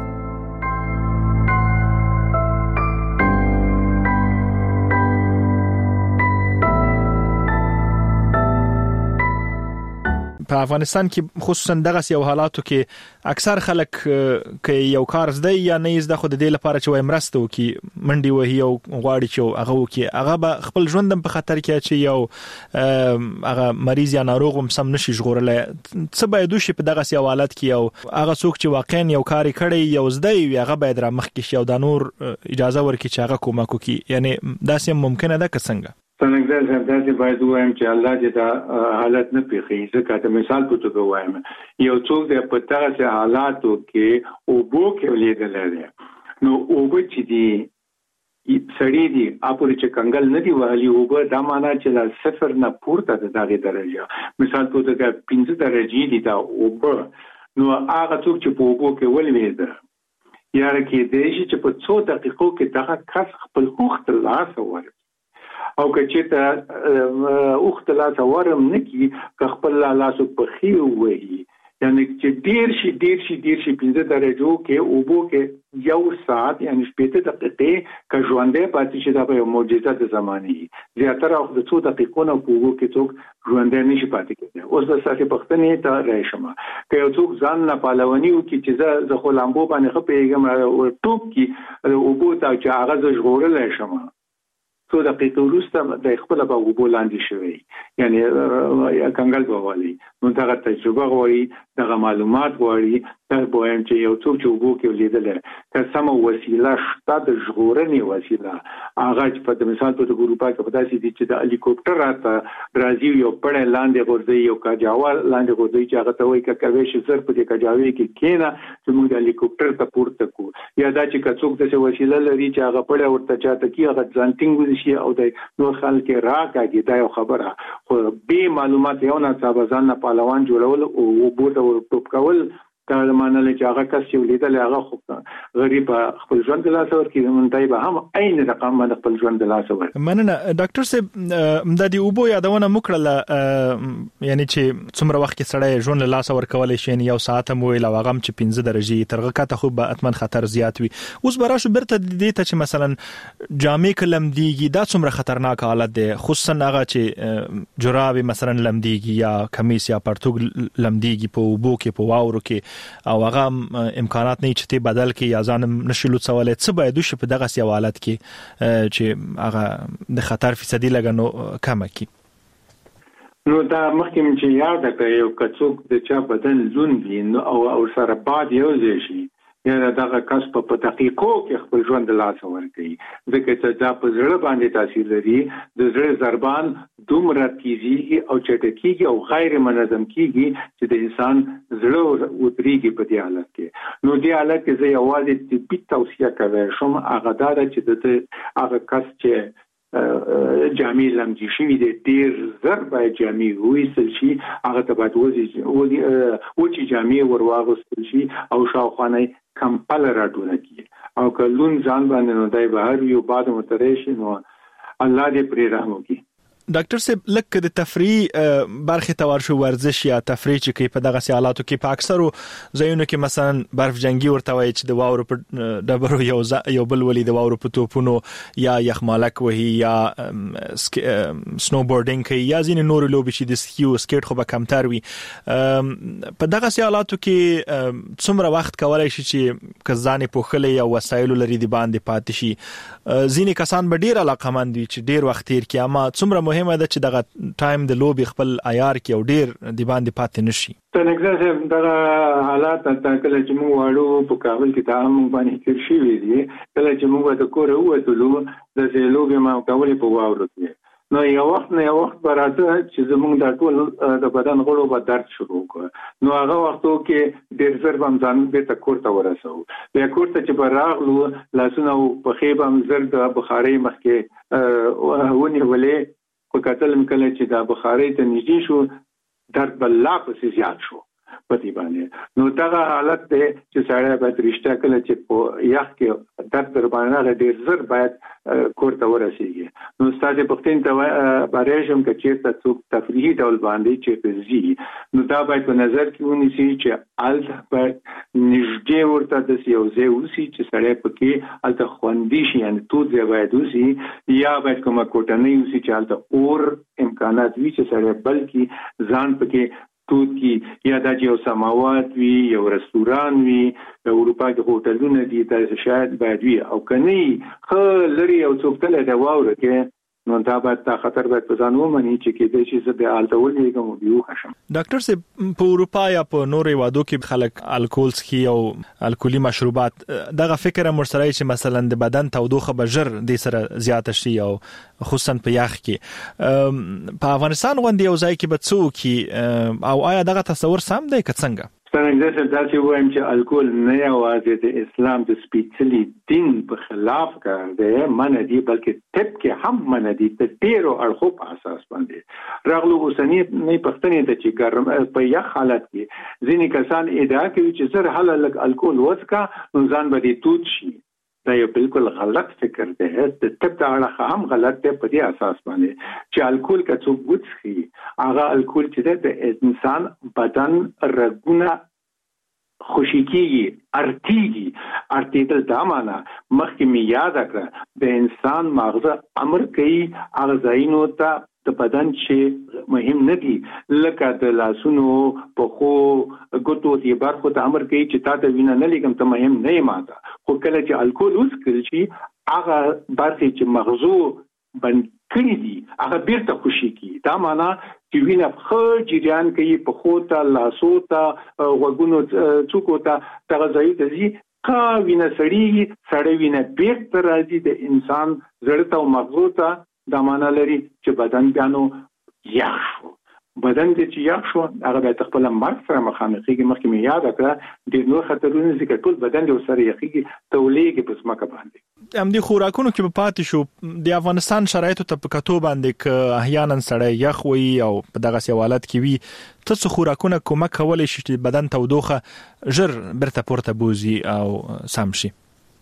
په افغانستان کې خصوصا دغه یو حالاتو کې اکثر خلک کې یو کار زده یا نه زده خو د دې لپاره چې وای مرسته وکي منډي وهي او غواړي چې هغه وکي هغه به خپل ژوندم په خطر کې چې یو هغه مریض یا ناروغ هم سم نشي ژغورل څه باید وشي په دغه یو حالت کې یو هغه څوک چې واقعا یو کار کړي یو زده وي هغه باید را مخ کې شي او د نور اجازه ورکړي چې هغه کومه کوي یعنی دا سم ممکنه ده که څنګه څنګه زموږ باید وایم چې الله دې دا حالت نه پیخي ځکه ته مثال په توګه وایم یو څوک د پټه حالاتو کې او بو کې لیدل لري نو او به چې دی سړی دی اپوري چې کنګل نه دی وهلي او به دا معنا چې لا صفر نه پورته د دغه درجه مثال په توګه 15 درجه دی دا او به نو هغه څوک چې په اوبو کې ولويده یاره کې دی چې په 2 دقیقو کې دغه کس خپل وخت لاس ورکړي او که چې وخت لاس ورم نکي که خپل لاس په خي وهي یعنی چې ډیر شي 15 درجو کې اوبو کې یو ساعت یعنی 15 دقیقې که ژوندې پاتې شي دا به یو معجزه د زمانه زیاتره او د 2 دقیقو نه په اوبو کې څوک ژوندې نشي پاتې کېږي اوس د ساتي پښتنې ته راشم که یو څوک ځان نه پالونی او کې چې زه خو لامبو باندې خپېږم او ټوب کې اوبو ته چې هغه ژغورل شم 2 دقیقې وروسته د خپل په اوبو لاندې شوی یعنی کنګل بوالي نو دا تجربه غواړي دغه معلومات غواړي دا وایم چې یو څوک چې وګو کې لیدل که سم وسیله شته د ژغورنې وسیله هغه چې په مثال په اروپا کې په داسې دي چې د هلیکوپټر راته راځي یو پړې لاندې غورځي یو کاجاوا لاندې غورځي چې هغه ته وایي کوي چې زر په دې کاجاوي کې کېنه چې موږ د هلیکوپټر ته پورته کو یا دا چې څوک د وسیله لري چې هغه پړې ورته چاته کې هغه ځانټینګ وشي او د نور خلک راکاږي دا یو خبره خو به معلومات یو نه صاحب ځان پهلوان جوړول او بوته ټوپ کول دا معنی چې هغه کس چې لیدل هغه خو غریب خپل ژوند د لاس ورکړي مونږ به هم عین رقم باندې خپل ژوند د لاس ورکړي. مننه ډاکټر صاحب د دې اوبو یادونه مکړه یعنی چې څومره وخت کې سړی ژوند له لاس ورکول شي یو ساعت مو ویل واغم چې 15 درجه ترغه کته خو به اتمن خطر زیات وي اوس براشو برته دې ته چې مثلا جامې کلم دیږي دا څومره خطرناک حالت دی خصوصا هغه چې جراب مثلا لم دیږي یا کمیس یا پرتوګ لم دیږي په اوبو کې په واورو کې او هغه امکانات نه چې ته بدل کې یا ځان نشلو څولې څه باید وشي په دغه سی حالت کې چې هغه د خطر فیصدي لګنو کم کی نو دا مخکې چې یاد کړئ یو کڅوک د چا بدن لون وي او سره باد یو شي یا دغه کس په دقیقو کې خپل ژوند د لاس ورکړي ځکه چې دا په زړه باندې تاثیر لري د زړه ضربان دومره تیزیږي او چټکیږي او غیر منظم کیږي چې د انسان زړه ودرېږي په دې حالت کې نو دې حالت کې زه یوازې طبي توصیه کوم شم هغه دا چې د هغه کس چې جامې لمدي شوي دي ډېر زر باید جامې وویستل شي هغه ته باید وچې جامې ورواغوستل شي او شاوخوا نه کمپل راټوله کړي او که لون ځان باندې نو دی بهر وي او باد متری شي نو الله دې پرې رحم وکړي. ډاکټر صاحب لکه د تفریح برخه تور شو ورزش یا تفریح چې کې په دغه حالاتو کې په اکثرو ځایونو کې مثلا برف جنگي ورته وایي چې د واورو په ډبرو یو بل ولي د واورو په توپونو یا یخمالک وهي یا سنو بورډینګ کوي یا ځینې نور لوبې چې د سکیو سکیټ خو به کمتر وي په دغه حالاتو کې څومره وخت کولای شي چې کزانې پوخلې یا وسایل لري د باندې پاتې شي ځینې کسان به ډیر علاقمند وي چې ډیر وخت تیر کړي اما څومره مهمه ده چې دغه ټایم د لوبي خپل عیار کې او ډیر د باندې پاتې نشي. تنګزه دغه حالات ته کله چې موږ واړو په کابل کې ته موږ باندې تیر شي وی کله چې موږ د کور ووتلو د لوبي ما کولې په واورو کې نو یو وخت براته چې زموږ د ټول د بدن غړو په درد شروع کړ نو هغه وختو کې ډېر زر بم ځان به تکور ته ورسو بیا کور ته چې براغلو لاسونه په خېبم زر د بخاري مخکې ونی ولې په قتل مکله چې د بخاري ته نږدې شو درد بل لا پسې زیات شو پتی باندې نو دا حالت ته چې سړی باید رښتیا کله چې په یخ کې درد در باندې ډېر زر باید کور ته ورسیږي نو ستاسو پختین ته بارېشم کې چې تاسو تفریحي ډول باندې چې زی نو دا باید په نظر کې ونیسي چې ال باید نږدې ورته د یو ځای وسی چې سړی پکې الته خوندي شي یعنی تو ځای باید وسی یا باید کومه کوټنۍ وسی چې الته اور امکانات وي چې سړی بلکې ځان پکې توت کی یا د یو سماوات وی یو رستوران وی د اروپا کې هوټلونه دي تاسو شاید باید وی او کني لري او څوک تل دا واوره کې نو دا باید خطر باید ځان ومني چې کې د شي زده الټول یې کوم یو خشم. ډاکټر صاحب په اروپا یا په نورې وادو کې خلک الکول څښي او الکولي مشروبات دغه فکر مرسره چې مثلا د بدن تودوخه به ژر د سره زیات شي او خصوصا په یخ کې په افغانستان غونډې یو ځای کې به څوک او آیا دغه تصور سم دی که څنګه؟ څنګه چې وایم چې الکول نه یوازې د اسلام د سپیڅلي دین په خلاف کار دی منه دی بلکې طب کې هم منه دی د ډیرو اړخو په اساس باندې راغلو اوسنی نه پښتنې ته چې ګرم په یخ حالت کې ځینې کسان ادعا کوي چې زر حلال الکول وڅکا نو ځان به دې توت شي دا یو بالکل غلط فکر دی د طب د اړخ هم غلط دی په دې اساس باندې چې الکول که څوک وڅښي هغه الکول چې د انسان بدن رګونه خوشی کیږي ارتیدل دا معنا مخکې می یاد کړه د انسان مغزه امر کوي اغزاینو ته د بدن چې مهم نه دي لکه د لاسونو په خو ګوتو دی برخو ته امر کوي چې تا ته وینه نه لګم ته مهم نه ماته خو کله چې الکول وڅکل شي هغه برخه چې مغزو بند کړی دي هغه بیرته خوشي کی. دا معنا چې وینه خو جریان کوي په خوته لاسو ته وګونو څوکو ته تغذیه تزي کا وینه سړی وینه بیرته راځي د انسان زړه ته او مغزو ته. دا معنا لري چې بدن بیانو یخ شو. بدن دې چې یخ شو هغه به خپل مرګ سره مخامخ کیږي. مخکې مې یاد کړه د نور خطرونو ذکر ټول بدن دې سره یخيږي تولېږي په سمکه باندې. هم دي خوراکونو کې په پاتې شو د افغانستان شرایطو ته په کتو باندې ک احیانا سړی یخ وي او په دغه سوالات کې وي تاسو خوراکونه کومه کولای شي چې بدن تودوخه ژر برته پورته بوزي او سم شي؟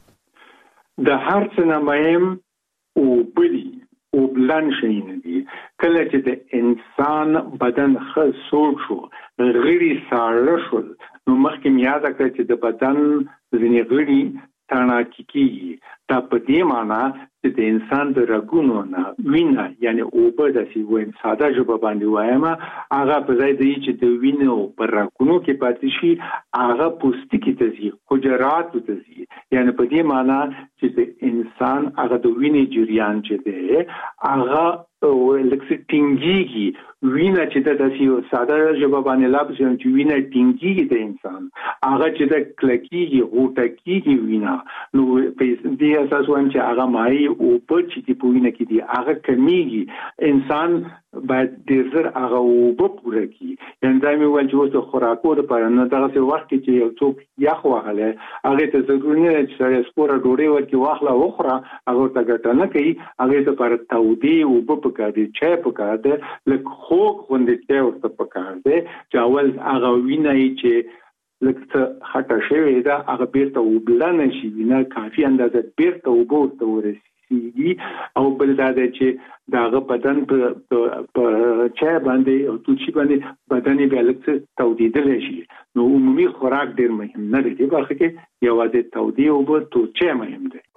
د هر څه نه مهم او بلی او بلان شي نه دي. کله چې د انسان بدن خسوړ شو غړي ساړه شو نو مخکې یاد کړئ چې د بدن ځینې غړي تڼاکي کیږي. دا په دې معنی چې د انسان د رګونو نه وینه یعنی اوبه د سیوین ساده ژبه باندې وایم هغه په ځای دی چې د وینو پر رګونو کې پاتې شي هغه پوستکي ته ځي حجرات ته ځي. یعنی په دې معنی چې د انسان هغه د وینې جریان چې دی هغه لکه ټینګيږي. وینه چې د داسې ساده ژبه باندې لابس چې وینه ټینګيږي د انسان هغه چې د کلکیږي غوټکیږي وینه نو په دې اساس وایم چې هغه مای او په چې په وینه کې دی هغه کمیږي. انسان باید ډیر زر هغه او په پوره کی. یعنی دا مې ول چې اوس خوراکو لپاره نه دغه وخت کې یو څوک یخ وهله هغه ته ضروري نه چې سره سپوره ډوډۍ ورکړي واخله وخوره هغه ته ګټه نه کوي. هغه ته پر تودي او په پکا دي چې پکا ده لکه خوږ غوندې چې ورته پکار دی چې اول هغه وینه چې لکه خټه شوی دا هغه بیرته وبلنه شي وینه کافي اندازه بیرته وبورته ورسیږي. او بل دا چې داغه بدن په چا باندې او توچی باندې بدن به لکه تودیدل شي. نو عمومي خوراک ډیر مهم نه دی. برخه کې یوازې تودي او په توچه مهم دی.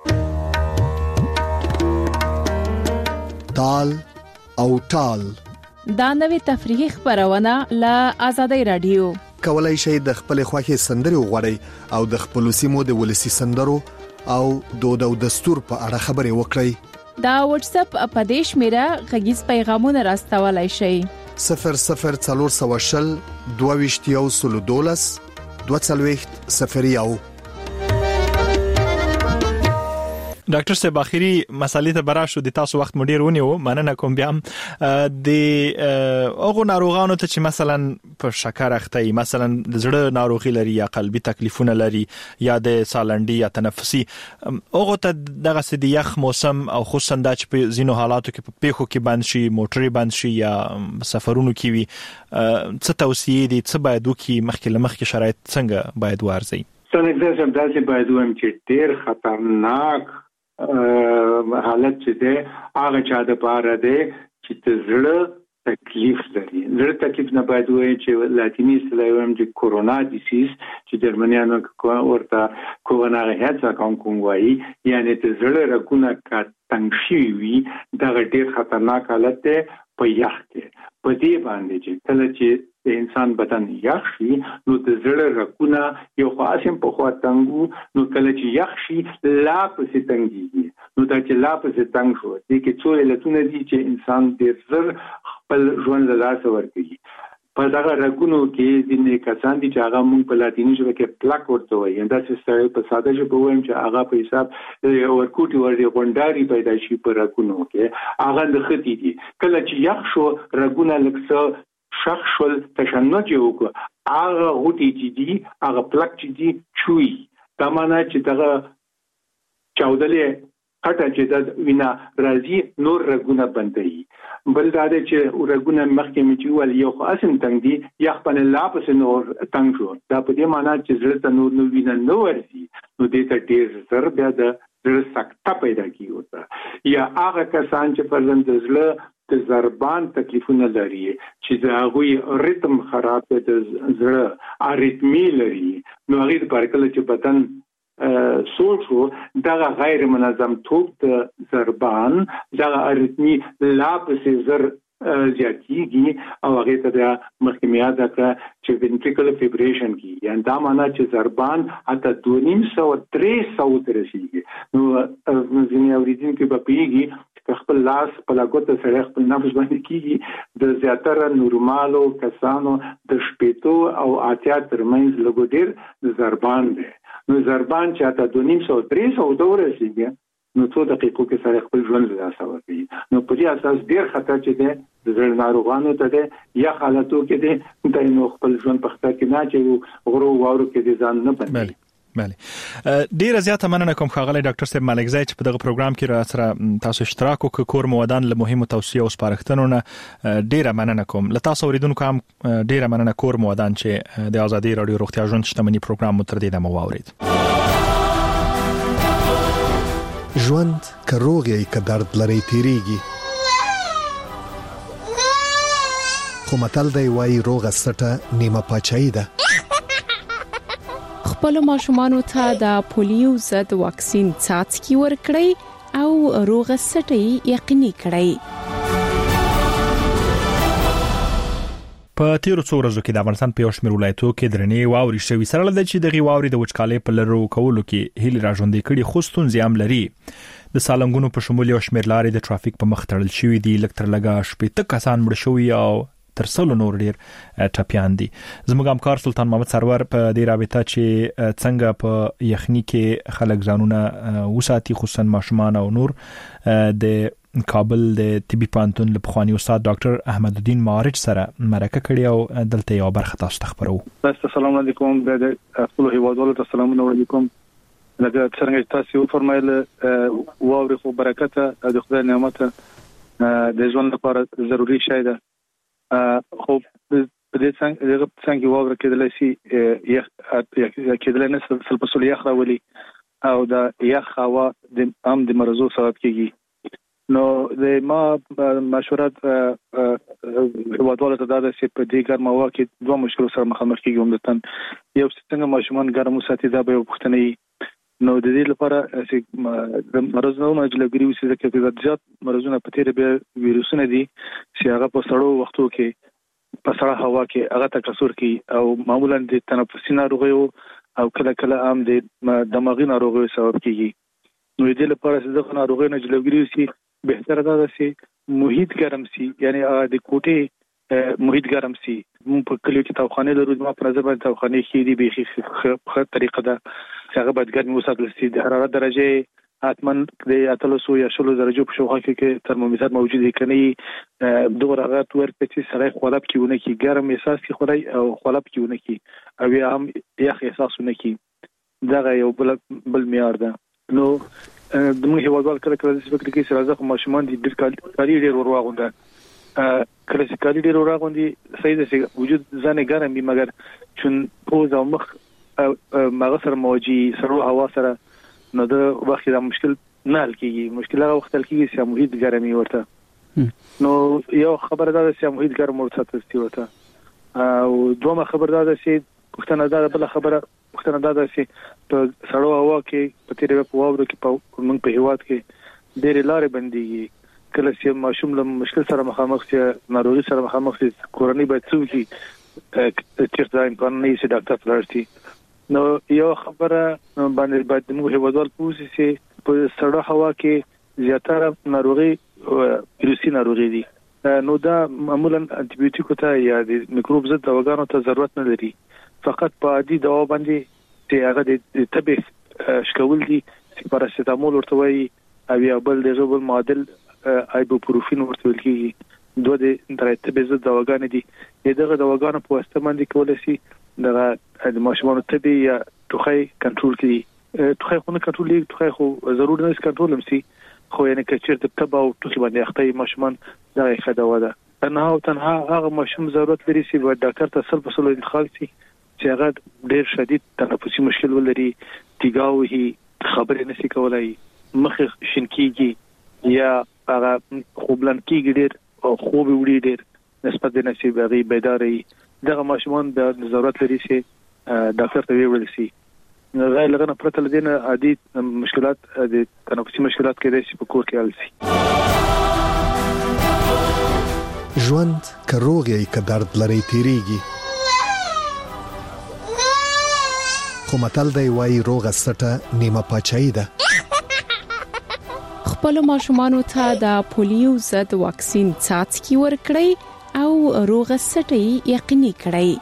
تال او ټال دا نوې تفریحي خبرونه له آزادۍ رادیو. کولای شئ د خپل خوښي سندري وغوړئ او د خپل سیمو د ولسی سندرو او دود او دستور په اړه خبرې وکړئ. دا واتس اپ اپدیش میرا غږیز پیغامونه راستولای شئ. 0040 22 12 ډاکټر صاحب اخیری مسالې ته براشو د تاسو وخت مډیر ونیو مننه کوم. بیا د اوغه ناروغانو ته چې مثلا په شکر اخته مثلا د زړه ناروغي لري یا قلبي تکلیفونه لري یا د سالنډي یا تنفسي اوغه ته دغه سدي یخ موسم او خصوصا د چ په زینو حالاتو کې په پیخو کې بند شي موټري بند شي یا سفرونو کې وي څه توصيه دي څه باید وکي مخکې شرایط څنګه باید وارزي؟ څنګه چې داسې باید ویم چې ډیر خطرناک حالت چې ده هغه چا د پاره ده چې زړه تکلیف لري. زړه تکلیف نه باید وایي چې لاتینی سلایم چې کورونا ډیزیز چې جرمنیانو ورته کورونا هڅه کوم وایي یعنی د زړه رګونه کا تنګ شي وي دا ډیر خطرناک حالت ده په یخ کې. په دې باندې چې کله چې د انسان بدن یخ شي نو د زړه رګونه یو خاصم په خوا تنګو نو کله چې یخ شي لا پسې تنګيږي. نو دا چې لا پسې تنګ شو دي کې څو علتونه دي چې انسان ډېر زر خپل ژوند له لاسه ورکوي. په دغه رګونو کې ځینې کسان دي چې هغه مونږ په لاتینی ژبه کې پلاک ورته وایي. دا چې په ساده ژبه وایم چې هغه په حساب ورکوټي ورې غونډاري پیدا شي په رګونو کې هغه د ختی دي. کله چې یخ شو رګونه لکه شخ شول تشنج وکړه هغه غوټي چې دي هغه پلاک چې دي چوي. دا معنی چې دغه چاودلې هټه چې د وینا راځي نور رګونه بندي. بل دا چې رګونه مخکې میچول یو خاصم تنګ دي یا خپل لاپس نور تنګ شو. دا په دې معنی چې زړه ته نور نو وینا نو ورسي نو دې ته ډیر زر بیا د زړه سکته پیدا کیږي. یا هغه کسان چې فرزند زړه د ضربان تکلیفونه لري چې د هغه ریتم خراب د زړه اریتمی لري نو هغه د پارکل چې بدن سوچو دغه غیر منظم توپ د ضربان دغه اریتمی لا پسې زر زیاتیږي او هغه ته د مخکمیات چې ventricular fibrillation کی یعنی دا معنا چې ضربان حتی 2.5-300 رسیږي. نو ځینې اوریدونکو په پیږي خپل لاس په لاګوت سره خپل نفس باندې کیږي د زیاتره نورمالو کسانو د شپېتو او اتیا ترمنځ لګوډیر د ضربان دی نو ضربان چې اته 2.5-300 دور رسیدي نو څو دقیقو کې سره خپل ژوند له لاسه ورکوي نو په دې اساس ډیر خطر چې دی د زړه ناروغانو ته دی یا حالتو کې دی د نو خپل ژوند په خطر کې نه چې غرو واورو کې دي ځان نه بندي بله ډیره زیاته مننه کوم ښاغلی ډاکټر صاحب ملکزی چې په دغه پروګرام کې را سره تاسو اشتراک وکړ کور موادان له مهمو توصیو او سپارښتنو نه ډیره مننه کوم له تاسو اوریدونکو هم ډیره مننه کور موادان چې د ازادي رادیو روغتیا ژوند شتمنۍ پروګرام مو تر دې دمه واورید ژوند که روغ یې که درد لري تیریږي خو متل دی وایي روغه سټه نیمه پاچاهي ده خپل ماشومان ته د پولیو ضد واکسین څاڅکي ورکړئ او روغه سټه یقیني کړئ په تیرو څو ورځو کې د افغانستان په یو شمېر ولایتو کې درنې واوري شوي سره لدې چې دغه واوري د وچکالۍ په لرو کولو کې هیله راژوندې کړي خو ستونزې هم لري د سالنګونو په شمول یو شمېر لارې د ټرافیک په مخ تړل شوي دي لکتر لګا شپې کسان مړ شوي او تر څلو نور ډیر ټپيان دي زموږ همکار سلطان محمد سرور په دې رابطه چې څنګه په یخني کې خلک ځانونه وساتي خصوصا ماشومان او نور د کابل د طبي پوهنتون له پخوانی استاد ډاکټر احمد الدین معارج سره مرکه کړې او دلته یو برخه تاسو ته خبرو السلام علیکم د خپل هیوادوالو ته السلام علیکم لکه څنګه تاسو فرمایل واوري خو برکت د خدای نعمت د ژوند لپاره ضروری شی ده خو په دې څنګه واور کېدل شي کېدل نه سل په سل یخ راولي او دا یخ هوا د مرزو سبب کیږي نو د ما مشورت هیوادوالو ته دا ده چې په دې ګرمه هوا کې دوه مشکل سره مخامخ کیږي عمدتاً یو څنګه ماشومان ګرم وساتي دا به یو پوښتنه نو د دې لپاره چې د مرزونو جلګري وسې ځکه چې زیات مرزونه په تیر به ویروسونه دي چې هغه په سړو وختو کې په سړه هوا کې هغه تکثر کوي او معمولا د تنفسي ناروغیو او کله کله هم د دماغي ناروغیو سبب کیږي نو د دې لپاره چې دغه ناروغیو جلګري وسې بهتره ده چې محیط ګرم سي یعنی د کوټې محیط ګرم سي په کلیو کې توخانه لرو ما په نظر باندې توخانه کې دي به ښه طریقه ده هغه باید ګرمي وساتل شي د حرارت درجه حتما د 300 یا 100 درجو په شاوخوا کې ترمومتر موجود کني دغه رغت ورته چې سره خلاب کیونه کی ګرم احساس کی خوري او خلاب کیونه کی او هم یخ احساسونه کی دغه یو بل معیار ده نو د موږ هیوادوال کله کله د فکر کې سره ځکه ماشومان دي د کاری ډیر ورواغونده کله چې کاری ډیر ورواغوندي صحیح ده چې وجود ځنه ګرم وي مګر چون پوز او مخ مغه سره موجي سره هوا سره نو د وخت دا مشکل نه حل کیږي مشکل هغه وخت حل کیږي چې محیط ګرمي ورته نو یو خبره ده چې محیط ګرم ورته ستوته او دومره خبره ده چې پښتنه ده بل خبره پښتنه ده چې په سړو هوا کې په تیرې په واورو کې په موږ په هیواد کې ډېر لارې بنديږي کله چې ماشوم له مشکل سره مخامخ شي ناروغي سره مخامخ شي کورنۍ باید څوکي چې دا امکان نه شي ډاکټر تلارتي نو یو خبره باندې باید موږ هیوادوال پوښتنه چې په سړو هوا کې زیاتره ناروغي ویروسي ناروغي دي نو دا معمولا انټي بیوټیکو ته یا د میکروب ضد دواګانو ته ضرورت نه لري فقط په عادي دوا باندې چې هغه د طبي شکول دي چې پاراسټامول ورته وایي او یا بل د غبل معادل ایبوپروفین ورته ویل کیږي دوه د طبي ضد دواګان دي دغه دواګانو په واسطه باندې کولای شي د ماشومانو طبي یا ټوخی کنټرول کړي ټوخی خو نه کنټرول کړي ټوخی خو ضروري نه کنټرول هم سي خو یعنی کچیر د تبا او ټوخی باندې اخته ماشومان دا ښه دوا ده تنها هغه ماشوم ضرورت لري چې د ډاکټر ته سل په سل انتقال شي چې هغه ډېر شدید تنفسي مشکل ولري تیګاوي خبرې نشي کولای مخ شینکیږي یا هغه خوبلن کیږي ډېر او خوب وړي ډېر نسبت د نصیب غي بیداری دغه ماشومان د ضرورت لري چې ډاکټر ته ویل شي غیر لغنه پرته لدينا عادي مشکلات د تنفسي مشکلات کې د په کور کې حل شي ژوند که روغ یې که درد لري تیریږي خو متل دی وایي روغه سټه نیمه پاچاهي ده خپل ماشومان ته د پولیو ضد واکسین څاڅکي ورکړئ او روغ سټي یقیني کړئ.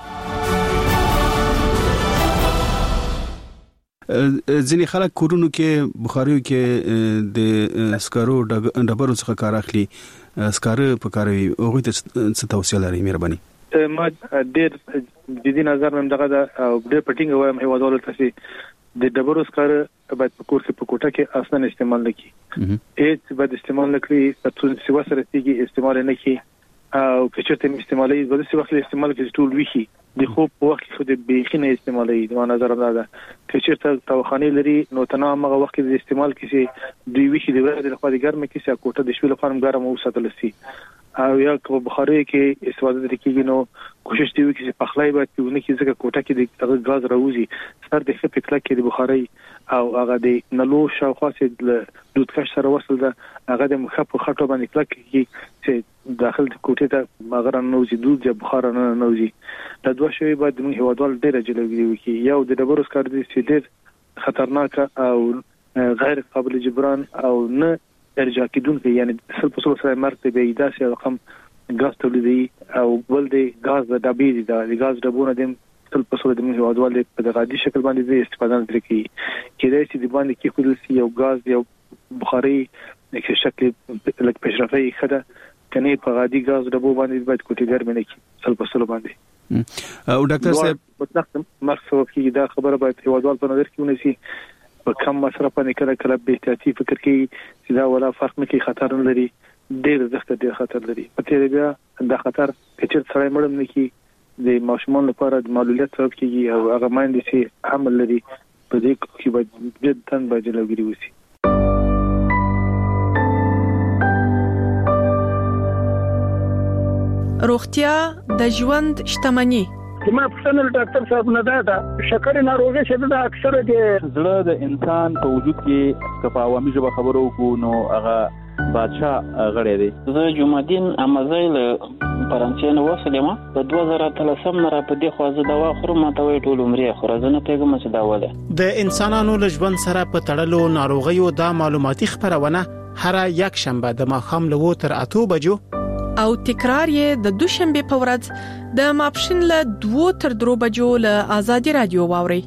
ځینې خلک کورونو کې بخاریو کې د سکارو ډبرو څخه کار اخلي، سکاره په کاروي، هغه ته څه توصیه لري؟ مهرباني. ما ډېر جدي نظر مې دغه د ډېر پټینګ وایم هیوادوالو ته چې د ډبرو سکاره باید په کور کې په کوټه کې اصلا استعمال نه کړي، هیڅ باید استعمال نه کړي، تاسو سیوا سره تیږي استعمال نه کړي او که چېرته استعمالي د څه وخت استعمال کې ټول ویشي د خوب په وخت کې خو د بیخینه استعمالي د نظر دا که چېرته توخاني لري نو تنام هغه وخت کې استعمال کې دوی ویشي د ورځې لخوا د ګرمه کې سیا کوټه د شپې لپاره ګرم وساتل شي او یا که بخاري کې استفاده لري نو کوشش دی چې پخلای باید چې ونه کې ځکه کوټه کې د غاز راوځي سر د خپل کله کې د بخاري او هغه د نلو شاوخوا سره دودکش سره وصل ده هغه د مخه خټو باندې کله کې چې داخل د کوټه ته مغرن نوځي دود یا بخار نه نوځي دا دوه شی باید موږ هوادوال ډېر جلوګي وکي یو د ډبرو سکار دي چې ډېر خطرناک او غیر قابل جبران او نه ارجاع کیدونکي یعنی سل سره مرته به داسې رقم غاز تولیدي او بل د غاز د ډبې د غاز ډبونه د سل د موږ هوادوال په غادي شکل باندې استفاده نه کوي کله چې د باندې کې خپل یو غاز یو بخاري د شکل لکه پېشرفي خده کني په غادي غاز ډبو باندې باید کوټي ګرم نه کی سل باندې او ډاکټر صاحب مطلق مرسو کې دا خبره باید هوادوال په نظر کې ونیسي په کم مصرف باندې کله به احتیاطي فکر کوي چې دا ولا فرق نه کوي خطر نه لري ډېر خطر لري په تیر بیا دا خطر چې سره مړم نه کی د ماشومان لپاره د معلولیت سبب کیږي او هغه ماندې چې عمل لري په دې کې باید جداً باید جلوګیری وشي. روغتیا د ژوند شتمنی. ما پښتنل ډاکټر صاحب نه دا شکر ناروغي چې دا اکثره د زړه د انسان په وجود کې کفا عوامي ژبه خبرو کو نو هغه بادشاہ غړی دی. زه جمعدین امازیل فرانسې نو وسلم په 2013 نه را په دې خوازه دوا خورم ته وی ټول عمرې خورزنه پیغام چې دا وله د انسانانو لژوند سره په تړلو ناروغیو د معلوماتي خبرونه هر یک شنبه د ماښام له 8 بجو او تکرار یې د دوشنبه په ورځ د ماپښین له 2 تر 3 بجو له آزادي رادیو واوري.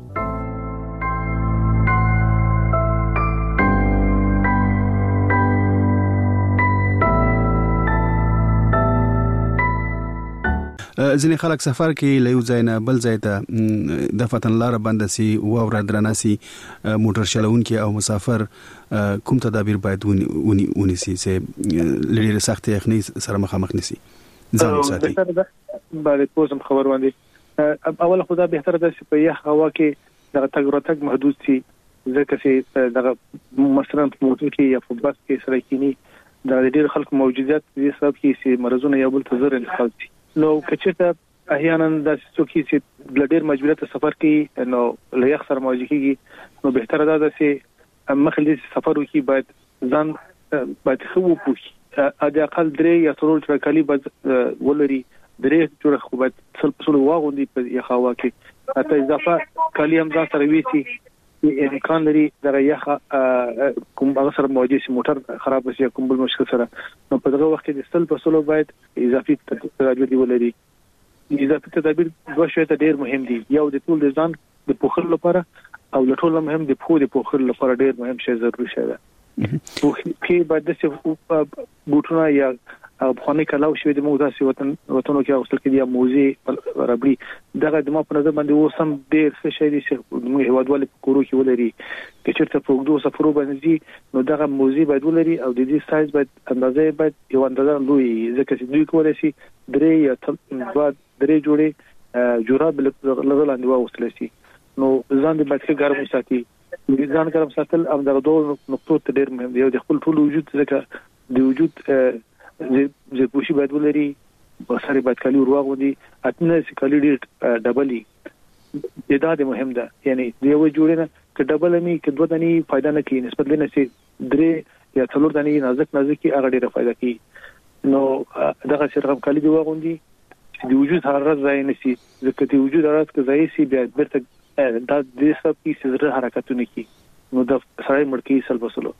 ځینې خلک سفر کې له یو ځای نه بل ځای ته د فتن لار بند سي واوره درناسي موټر چلونکي او مسافر کوم تدابیر باید ونیسي چې لري سخت یخني سره مخامخ نشي ځان ساتي. باندې پوزم خبر باندې اول خدا به تر د په یخ هوا کې د تګ راتګ محدود سي ځکه چې د مثلا موټر کې یا په بس کې سره کینی د ډېر خلک موجودیت دې سبب کې سي مرزونه یو بل ته زر انتقال سي نو کچته احیانا د څوکي چې ډېر مجبوریت سفر کوي نو له یخ سره مواجه کیږي نو بهتره ده چې مخکې سفر وکړي باید خو وپوښي اده اقل درې یا څلور ټرکالي باید ولري درې جوړه خو باید سل واغوندي په یخ هوا کې حتی اضافه کالي هم ځان سره ویسي امکان لري د یخ کوم هغه سره مواجه شي موټر خراب شي کوم بل مشکل سره نو په دغه وخت کې سل باید اضافي تدابیر ولري. اضافي تدابیر دوه شی ته ډیر مهم دي یو د ټول د ځان د پوخر لپاره او له ټول مهم د پوخر لپاره ډیر مهم شی ضروري شی ده. کې باید د بوټونه یا افغاني کلاو شوی د موږ وطنو کې اوسل کې یا موزي ربړي دغه د ما په نظر باندې وسم ډیر ښه شی دي چې موږ هوادوال په کورو کې ولري چې چیرته په وګړو سفرو باندې نو دغه موزي باید ولري او د دې سایز باید اندازې باید یو اندازه لوی ځکه چې دوی کولای شي درې یا درې جوړې جوراب لغلاندې واوسل شي نو ځان دې باید ګرم ساتي ځان ګرم ساتل هم دغه دوه نقطو ته ډیر مهم دی د خپل ټول وجود ځکه د وجود زه پوښي باید ولري بساري باید کالي ورواغوندي اتنه سي کالي ډیر ډبلي دا د مهم ده یعنی د یو جوړنه ک ډبل می ک دوه دني فائدہ نه کوي نسبت لنه سي درې یا څلور دني نازک هغه ډیره فائدہ کوي نو دغه چې رقم کالي دی واغوندي چې د وجود حرارت ځای نه سي ځکه د وجود حرارت ک ځای سي بیا برته دا د سب کی سره حرکتونه کوي نو د سړی مړکی سلبسلو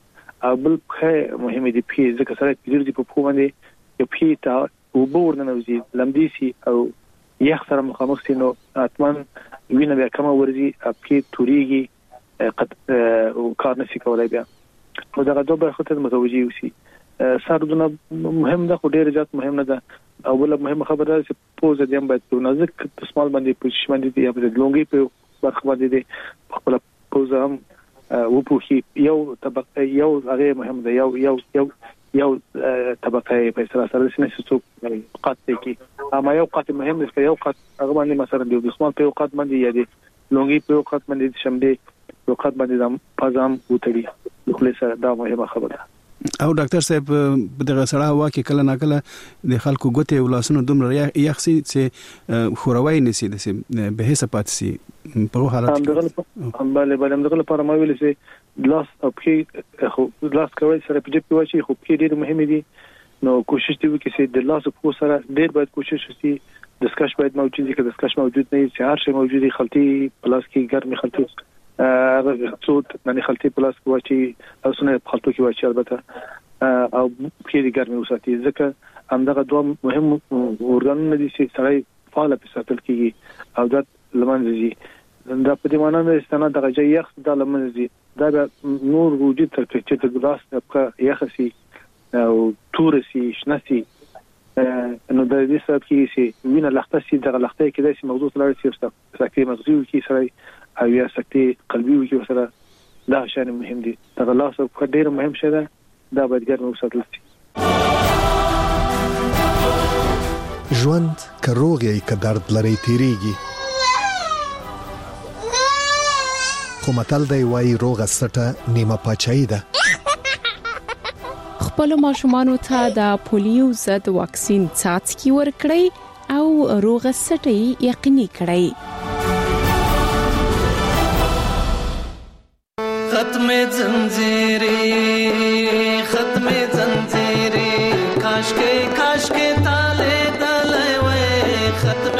بل خه مهمه دي په ځکه سره پیډر دي په پخو باندې یو پیتا او بور نه نوزي لمدي سي او یخ سره مخامخ سي نو اتمن وینه بیا کوم ورزي په توريږي قد او کار نشي کولای بیا نو دا دوه برخه متوجي وسی سردونه مهم ده خو ډیر زیات مهم نه ده او بل مهم خبره چې پوزه دیم باید نازک تسمال باندې پوزیشن باندې دی یا په لونګي په برخه باندې دی خپل پوزه هم وپوخي یو طبقه یو هغه مهم ده یو طبقه په سره سره څه قات کی اما یو قات مهم ده یو قات هغه باندې مثلا دی تسمال په قات باندې یا دی لونګي په قات باندې شمدي په قات باندې دم پزام وتړي خو له دا مهمه خبره او ډاکټر صاحب دغه سړی واکه کله ناکله د خلکو ګوتې ولاسونو دومره یخسي چې خوروي نسی د به هڅه پاتسي په حالت هم بل دغه لپاره ما ویل چې لاس او په خو لاس کوي سره په دې وایي خو په ډیر مهم دي نو کوشش دی چې د لاس په سره ډیر باید کوشش وشي دسکش باید موجود وي که دسکش موجود نه وي چې هر شی موجود وي خلطي پلاس کې ګرمي خلطي صوت باندې خلطي پلاس کوچی او سونه خلطو کې واچي البته او کې ګرمي وساتي ځکه همدغه دوه مهم اورګانونه دي چې سړی فعال په ساتل کېږي او دا لمنځي دا په دې معنی نه استناد درجه یخ د لمنځي دا نور وجود تر چې د ګلاس په یخسي او تورسي شنسي نو د دې سبب کې چې وینه لخته سي د لخته کې د موضوع لري چې سکتي مغزي کې سړی او یا سکتي قلبي کې سره دا شان مهم دي دا لاس په ډیر مهم شه دا باید ګرمه وساتل شي ژوند کروغي ک درد لري تیریږي خو متل دی وای روغه سټه نیمه پچای ده خپل ماشومانو ته د پولیو ضد واکسین څاڅکي ورکړئ او روغه سټه یقیني کړئ ختم زنجیری کاش کے تالے دلے وے ختم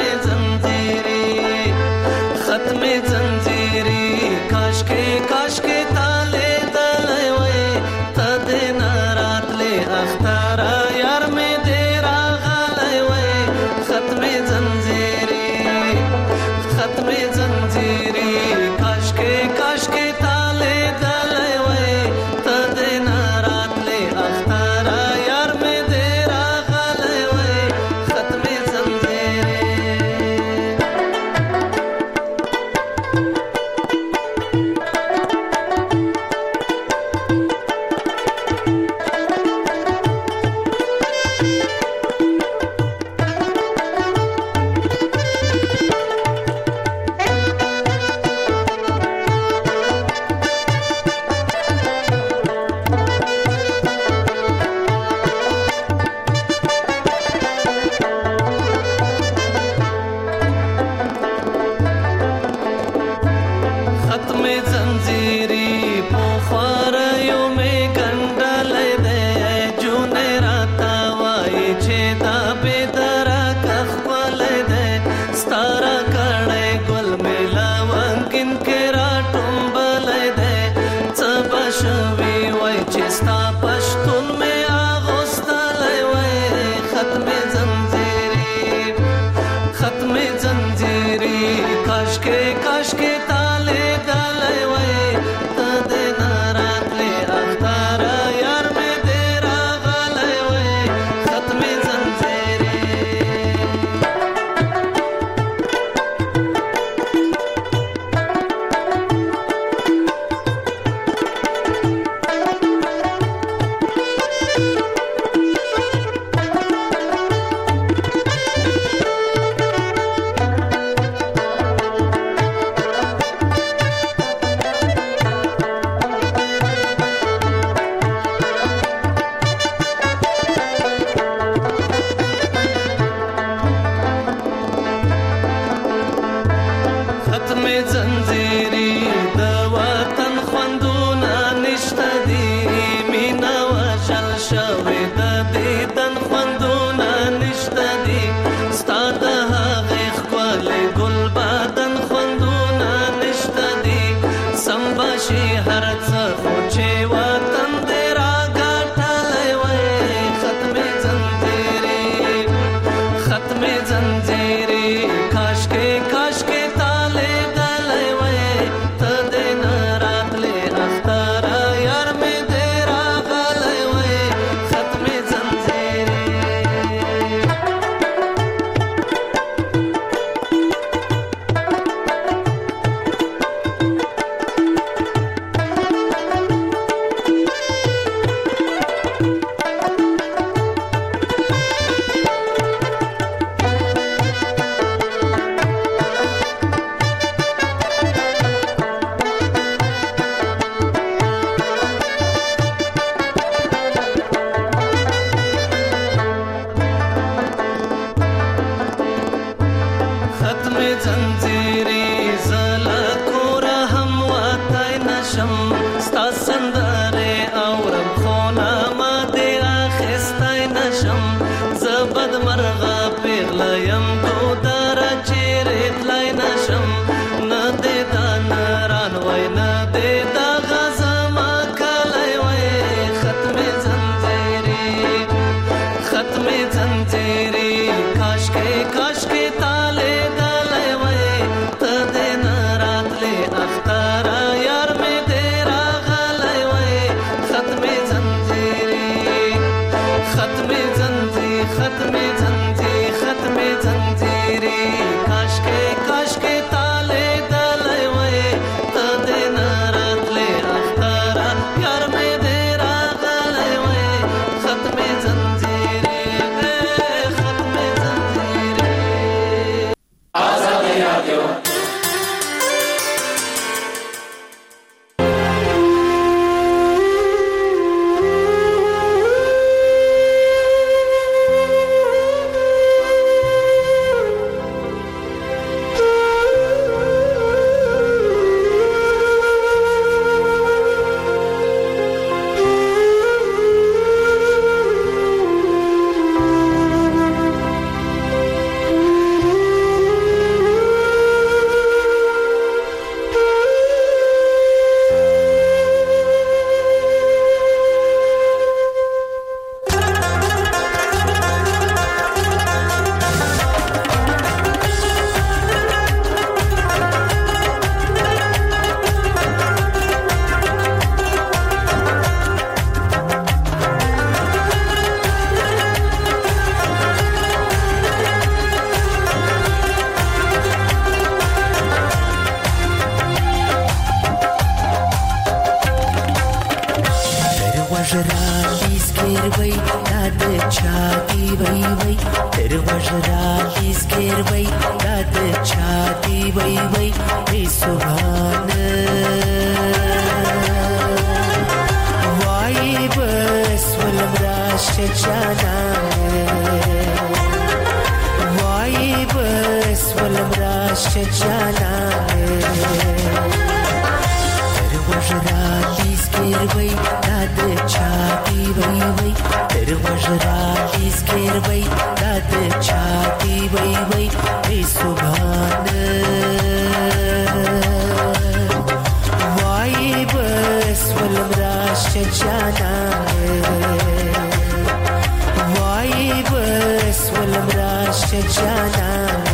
زنجیری کاش کے تالے دلے وے تد نارات لے اختارا یار میں دیرا غلے وے ختم زنجیری کاش کے تالے دلے وے وژرالي سکروي داد چاتی وای وای تر وژرالي سکروي داد چاتی وای وای ای سبحان وای بس ولمراش جانا وای بس ولمراش جانا تر وژرالي سکروي داد چاتی وای وای تر وژرالي سکروي داد چاتی وای وای ای سبحان وای بس ولمراش جانا وای بس ولمراش جانا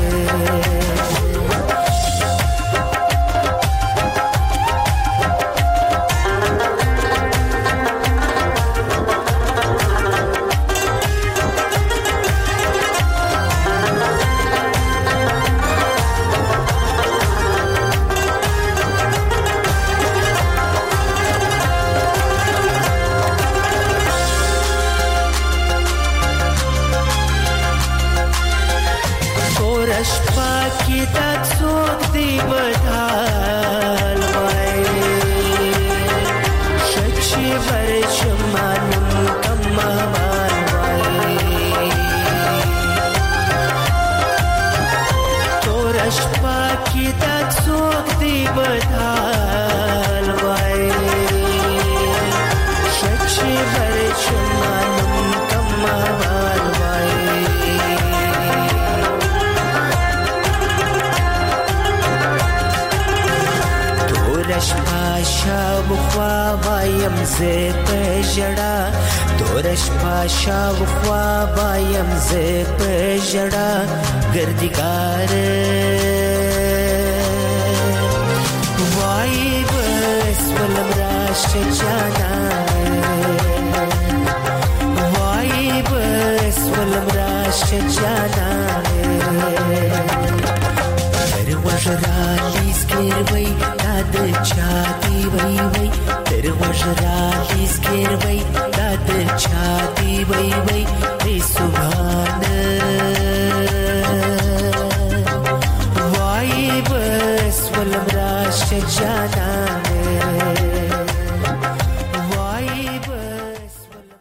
دورش پاشا وخوا بایم زه پجړه ګردګار وای بس ولمراش جانا وای بس ولمراش جانا تر وژرالي سکروي داد چاتی وای وای تر وژرالي سکروي داد چاتی وای